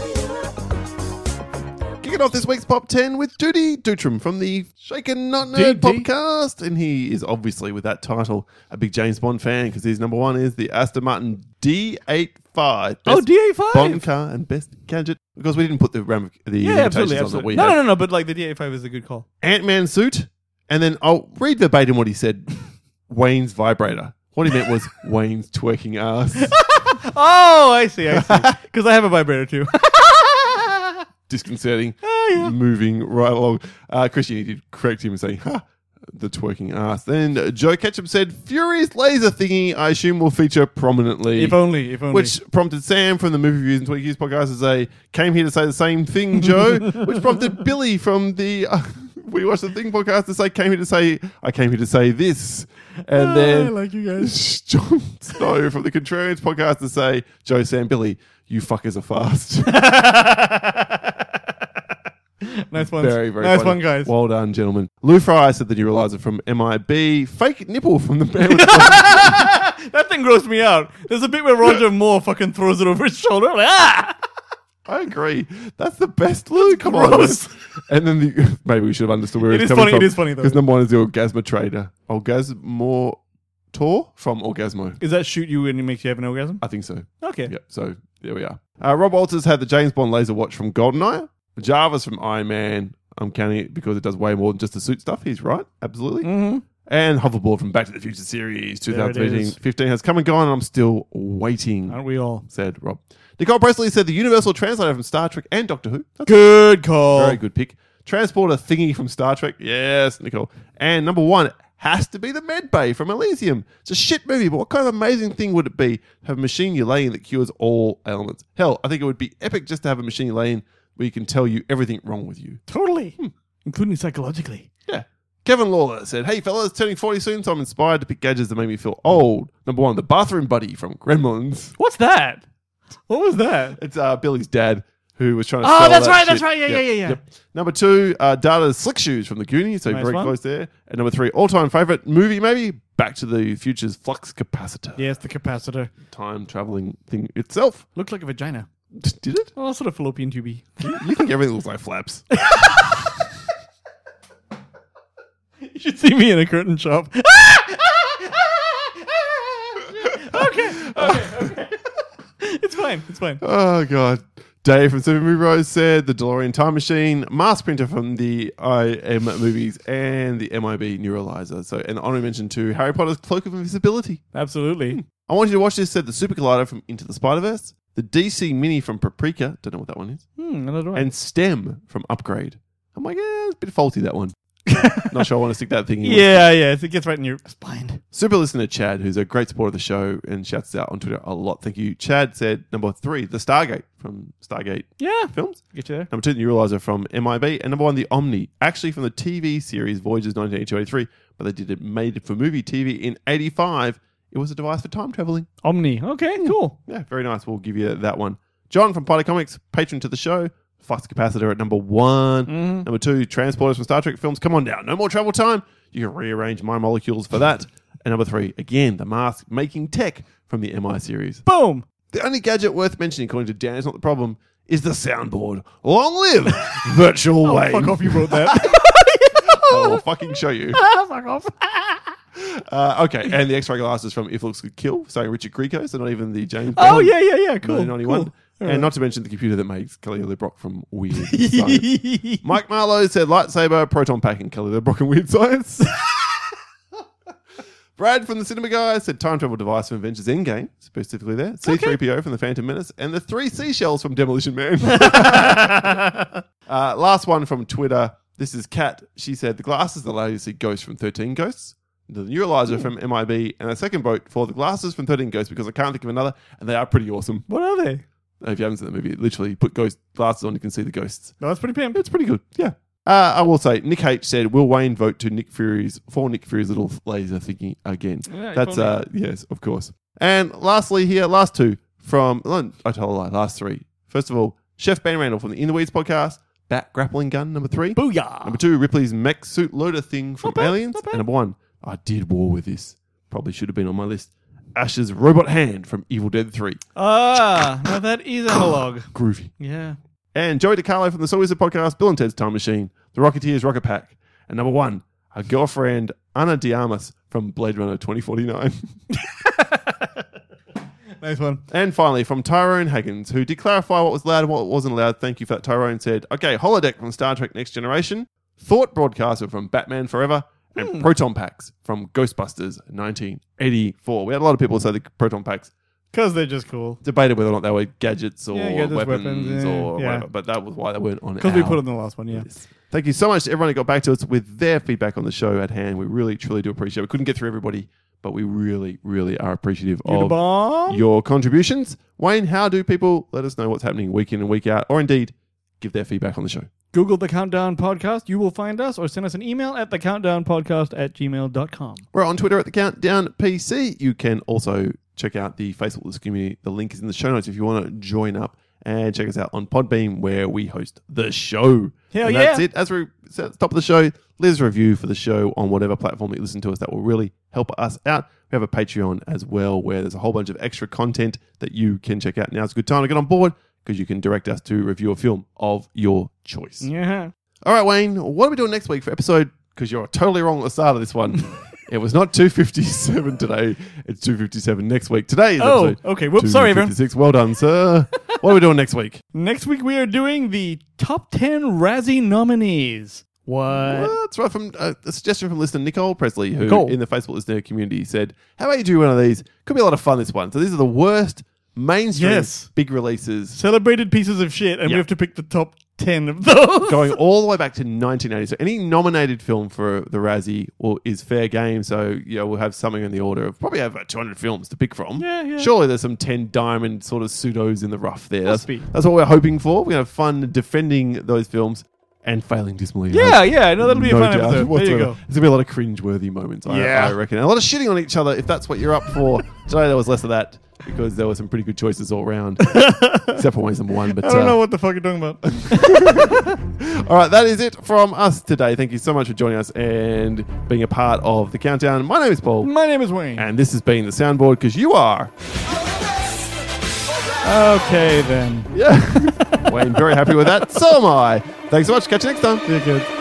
Kicking off this week's Pop ten with Duty Dutram from the Shaken Not Nerd D D. podcast. And he is obviously, with that title, a big James Bond fan because his number one is the Aston Martin D eighty-five. Oh, Best D eighty-five. Bond car and best gadget. Because we didn't put the, ram- the Yeah, limitations absolutely. on that absolutely. we No, had. no, no, no. But like the D eighty-five is a good call. Ant-Man suit, and then I'll read verbatim what he said. Wayne's vibrator. What he meant was Wayne's twerking ass. Oh, I see. I see. Because I have a vibrator too. Disconcerting. Oh, yeah. Moving right along. Uh, Christian did correct him and say, ha, the twerking ass. Then uh, Joe Ketchum said, Furious laser thingy, I assume will feature prominently. If only. If only. Which prompted Sam from the Movie Reviews and Tweak Views podcast to say, came here to say the same thing, Joe. Which prompted Billy from the uh, We Watch the Thing podcast to say, came here to say, I came here to say this. And Ah, then I like you guys. John Snow from the Contrarians podcast to say, Joe, Sam, Billy, you fuckers are fast. Nice one. Very, very nice funny. one, guys. Well done, gentlemen. Lou Fry said the neuralizer from M I B. Fake nipple from the band. with the- That thing grossed me out. There's a bit where Roger Moore fucking throws it over his shoulder. I'm like, ah! I agree. That's the best Lou. Come gross. on. And then the, maybe we should have understood where It it's is coming funny- from. it is funny, though. Because number one is the Orgasmo trader. Orgasmo Tour from Orgasmo. Does that shoot you and it makes you have an orgasm? I think so. Okay. Yep. So there we are. Uh, Rob Walters had the James Bond laser watch from GoldenEye. Jarvis from Iron Man. I'm counting it because it does way more than just the suit stuff. He's right. Absolutely. Mm-hmm. And Hoverboard from Back to the Future series There it twenty is. fifteen has come and gone, and I'm still waiting, Aren't we all? said Rob. Nicole Presley said the Universal Translator from Star Trek and Doctor Who. That's Good a call. very good pick. Transporter thingy from Star Trek. Yes, Nicole. And number one has to be the Med Bay from Elysium. It's a shit movie, but what kind of amazing thing would it be to have a machine you lay in that cures all ailments? Hell, I think it would be epic just to have a machine you lay in where you can tell you everything wrong with you. Totally. Including psychologically. Yeah. Kevin Lawler said, hey fellas, turning forty soon, so I'm inspired to pick gadgets that make me feel old. Number one, the bathroom buddy from Gremlins. What's that? What was that? It's uh, Billy's dad who was trying to Oh, sell that's that right, shit. that's right. Yeah, Yep, yeah, yeah, yeah. Yep. Number two, uh, Data's Slick Shoes from the Goonies, so Nice very one. close there. And number three, all-time favorite movie maybe, Back to the Future's Flux Capacitor. Yes, the capacitor. Time traveling thing itself. Looked like a vagina. Did it? Oh, sort of fallopian tubey. You think everything looks like flaps? You should see me in a curtain shop. okay, okay, okay. It's fine. It's fine. Oh, God. Dave from Super Movie Bros said the DeLorean Time Machine, mask printer from the I M movies, and the M I B neuralizer. So, an honorary mention to Harry Potter's Cloak of Invisibility. Absolutely. I want you to watch this, said the Super Collider from Into the Spider-Verse, the D C Mini from Paprika, don't know what that one is, Hmm, another one. and STEM from Upgrade. I'm like, yeah, it's a bit faulty, that one. Not sure I want to stick that thing in. yeah, yeah. It gets right in your spine. Super listener Chad, who's a great supporter of the show and shouts us out on Twitter a lot. Thank you. Chad said number three, the Stargate from Stargate Yeah. films. Get you there. Number two, the Neuralizer from M I B. And number one, the Omni, actually from the T V series Voyager's nineteen eighty-two eighty-three, but they did it made it for movie T V in eighty-five. It was a device for time traveling. Omni. Okay, cool. Yeah, very nice. We'll give you that one. John from Potty Comics, patron to the show. Flux Capacitor at number one. Mm-hmm. Number two, Transporters from Star Trek films. Come on down. No more travel time. You can rearrange my molecules for that. And number three, again, the mask making tech from the M I series. Boom. The only gadget worth mentioning, according to Dan, is not the problem, is the soundboard. Long live Virtual Oh, Wayne. fuck off, you wrote that. I will fucking show you. Fuck off. Uh, okay, and the X-ray glasses from If Looks Could Kill, starring Richard Grieco, so not even the James Oh, Bond, yeah, yeah, yeah. Cool. nineteen ninety-one. Cool. And not to mention the computer that makes Kelly LeBrock from Weird Science. Mike Marlowe said lightsaber, proton pack, and Kelly LeBrock and Weird Science. Brad from the Cinema Guy said time travel device from Avengers Endgame, specifically there. C three P O from The Phantom Menace, and the three seashells from Demolition Man. uh, last one from Twitter. This is Kat. She said the glasses allow you to see ghosts from thirteen Ghosts, the Neuralizer from M I B, and a second vote for the glasses from thirteen Ghosts because I can't think of another, and they are pretty awesome. What are they? If you haven't seen the movie, literally put ghost glasses on, you can see the ghosts. No, that's pretty pimp. It's pretty good, yeah. Uh, I will say, Nick H said, "Will Wayne vote to Nick Fury's for Nick Fury's little laser thingy again?" Yeah, That's if only. uh, yes, of course. And lastly, here, last two from oh, I told a lie. Last three. First of all, Chef Ben Randall from the In the Weeds podcast, Bat Grappling Gun number three. Booyah. Number two, Ripley's mech suit loader thing from Not bad, Aliens. not bad. And number one, I did war with this. Probably should have been on my list. Ash's robot hand from Evil Dead three. Ah, now that is analog. Groovy. Yeah. And Joey DiCarlo from the So Is It podcast, Bill and Ted's Time Machine, The Rocketeers Rocket Pack. And number one, our girlfriend Ana de Armas from Blade Runner twenty forty-nine. Nice one. And finally, from Tyrone Haggins, who did clarify what was allowed and what wasn't allowed. Thank you for that, Tyrone. Said, okay, holodeck from Star Trek Next Generation, Thought Broadcaster from Batman Forever, and Hmm. Proton Packs from Ghostbusters nineteen eighty-four. We had a lot of people say the Proton Packs Because they're just cool. debated whether or not they were gadgets or Yeah, gadgets, weapons, weapons, yeah, or yeah. whatever, but that was why they weren't on it. Because we put it in the last one, yeah. Thank you so much to everyone who got back to us with their feedback on the show at hand. We really, truly do appreciate it. We couldn't get through everybody, but we really, really are appreciative You the of bomb. your contributions. Wayne, how do people let us know what's happening week in and week out, or indeed give their feedback on the show? Google the Countdown Podcast. You will find us, or send us an email at the countdown podcast at gmail dot com. We're on Twitter at the Countdown P C. You can also check out the Facebook List community. The link is in the show notes if you want to join up. And check us out on Podbean, where we host the show. Hell and yeah. that's it. As we said at the top of the show, leave a review for the show on whatever platform that you listen to us. That will really help us out. We have a Patreon as well, where there's a whole bunch of extra content that you can check out. Now's a good time to get on board, because you can direct us to review a film of your choice. Yeah. All right, Wayne, what are we doing next week for episode? Because you're totally wrong at the start of this one. It was not two fifty-seven today. It's two fifty-seven next week. Today is Oh, episode okay. Whoops. Sorry, everyone. two fifty-six. Well done, sir. What are we doing next week? Next week we are doing the top ten Razzie nominees. What? Well, that's right. From uh, a suggestion from listener Nicole Presley, who Cool. in the Facebook listener community said, "How about you do one of these? Could be a lot of fun. This one. So these are the worst mainstream Yes. big releases, Celebrated pieces of shit, and Yeah. we have to pick the top ten of those. going all the way back to nineteen eighty. So any nominated film for the Razzie will, is fair game. So you know, we'll have something in the order of probably have about two hundred films to pick from. Yeah, yeah. Surely there's some ten diamond sort of pseudos in the rough there. That's, Must be. that's what we're hoping for. We're going to have fun defending those films. and failing dismally. Yeah, yeah, no, that'll be a No fun doubt episode. There you whatsoever. go. There's going to be a lot of cringe-worthy moments, I, Yeah. I reckon. And a lot of shitting on each other, if that's what you're up for. Today there was less of that, because there were some pretty good choices all around. Except for Wayne's number one. But, I don't uh, know what the fuck you're talking about. all right, that is it from us today. Thank you so much for joining us and being a part of the countdown. My name is Paul, My name is Wayne. and this has been the Soundboard, because you are... Okay, then. Yeah. Wayne, very happy with that. So am I. Thanks so much. Catch you next time. See you, kids.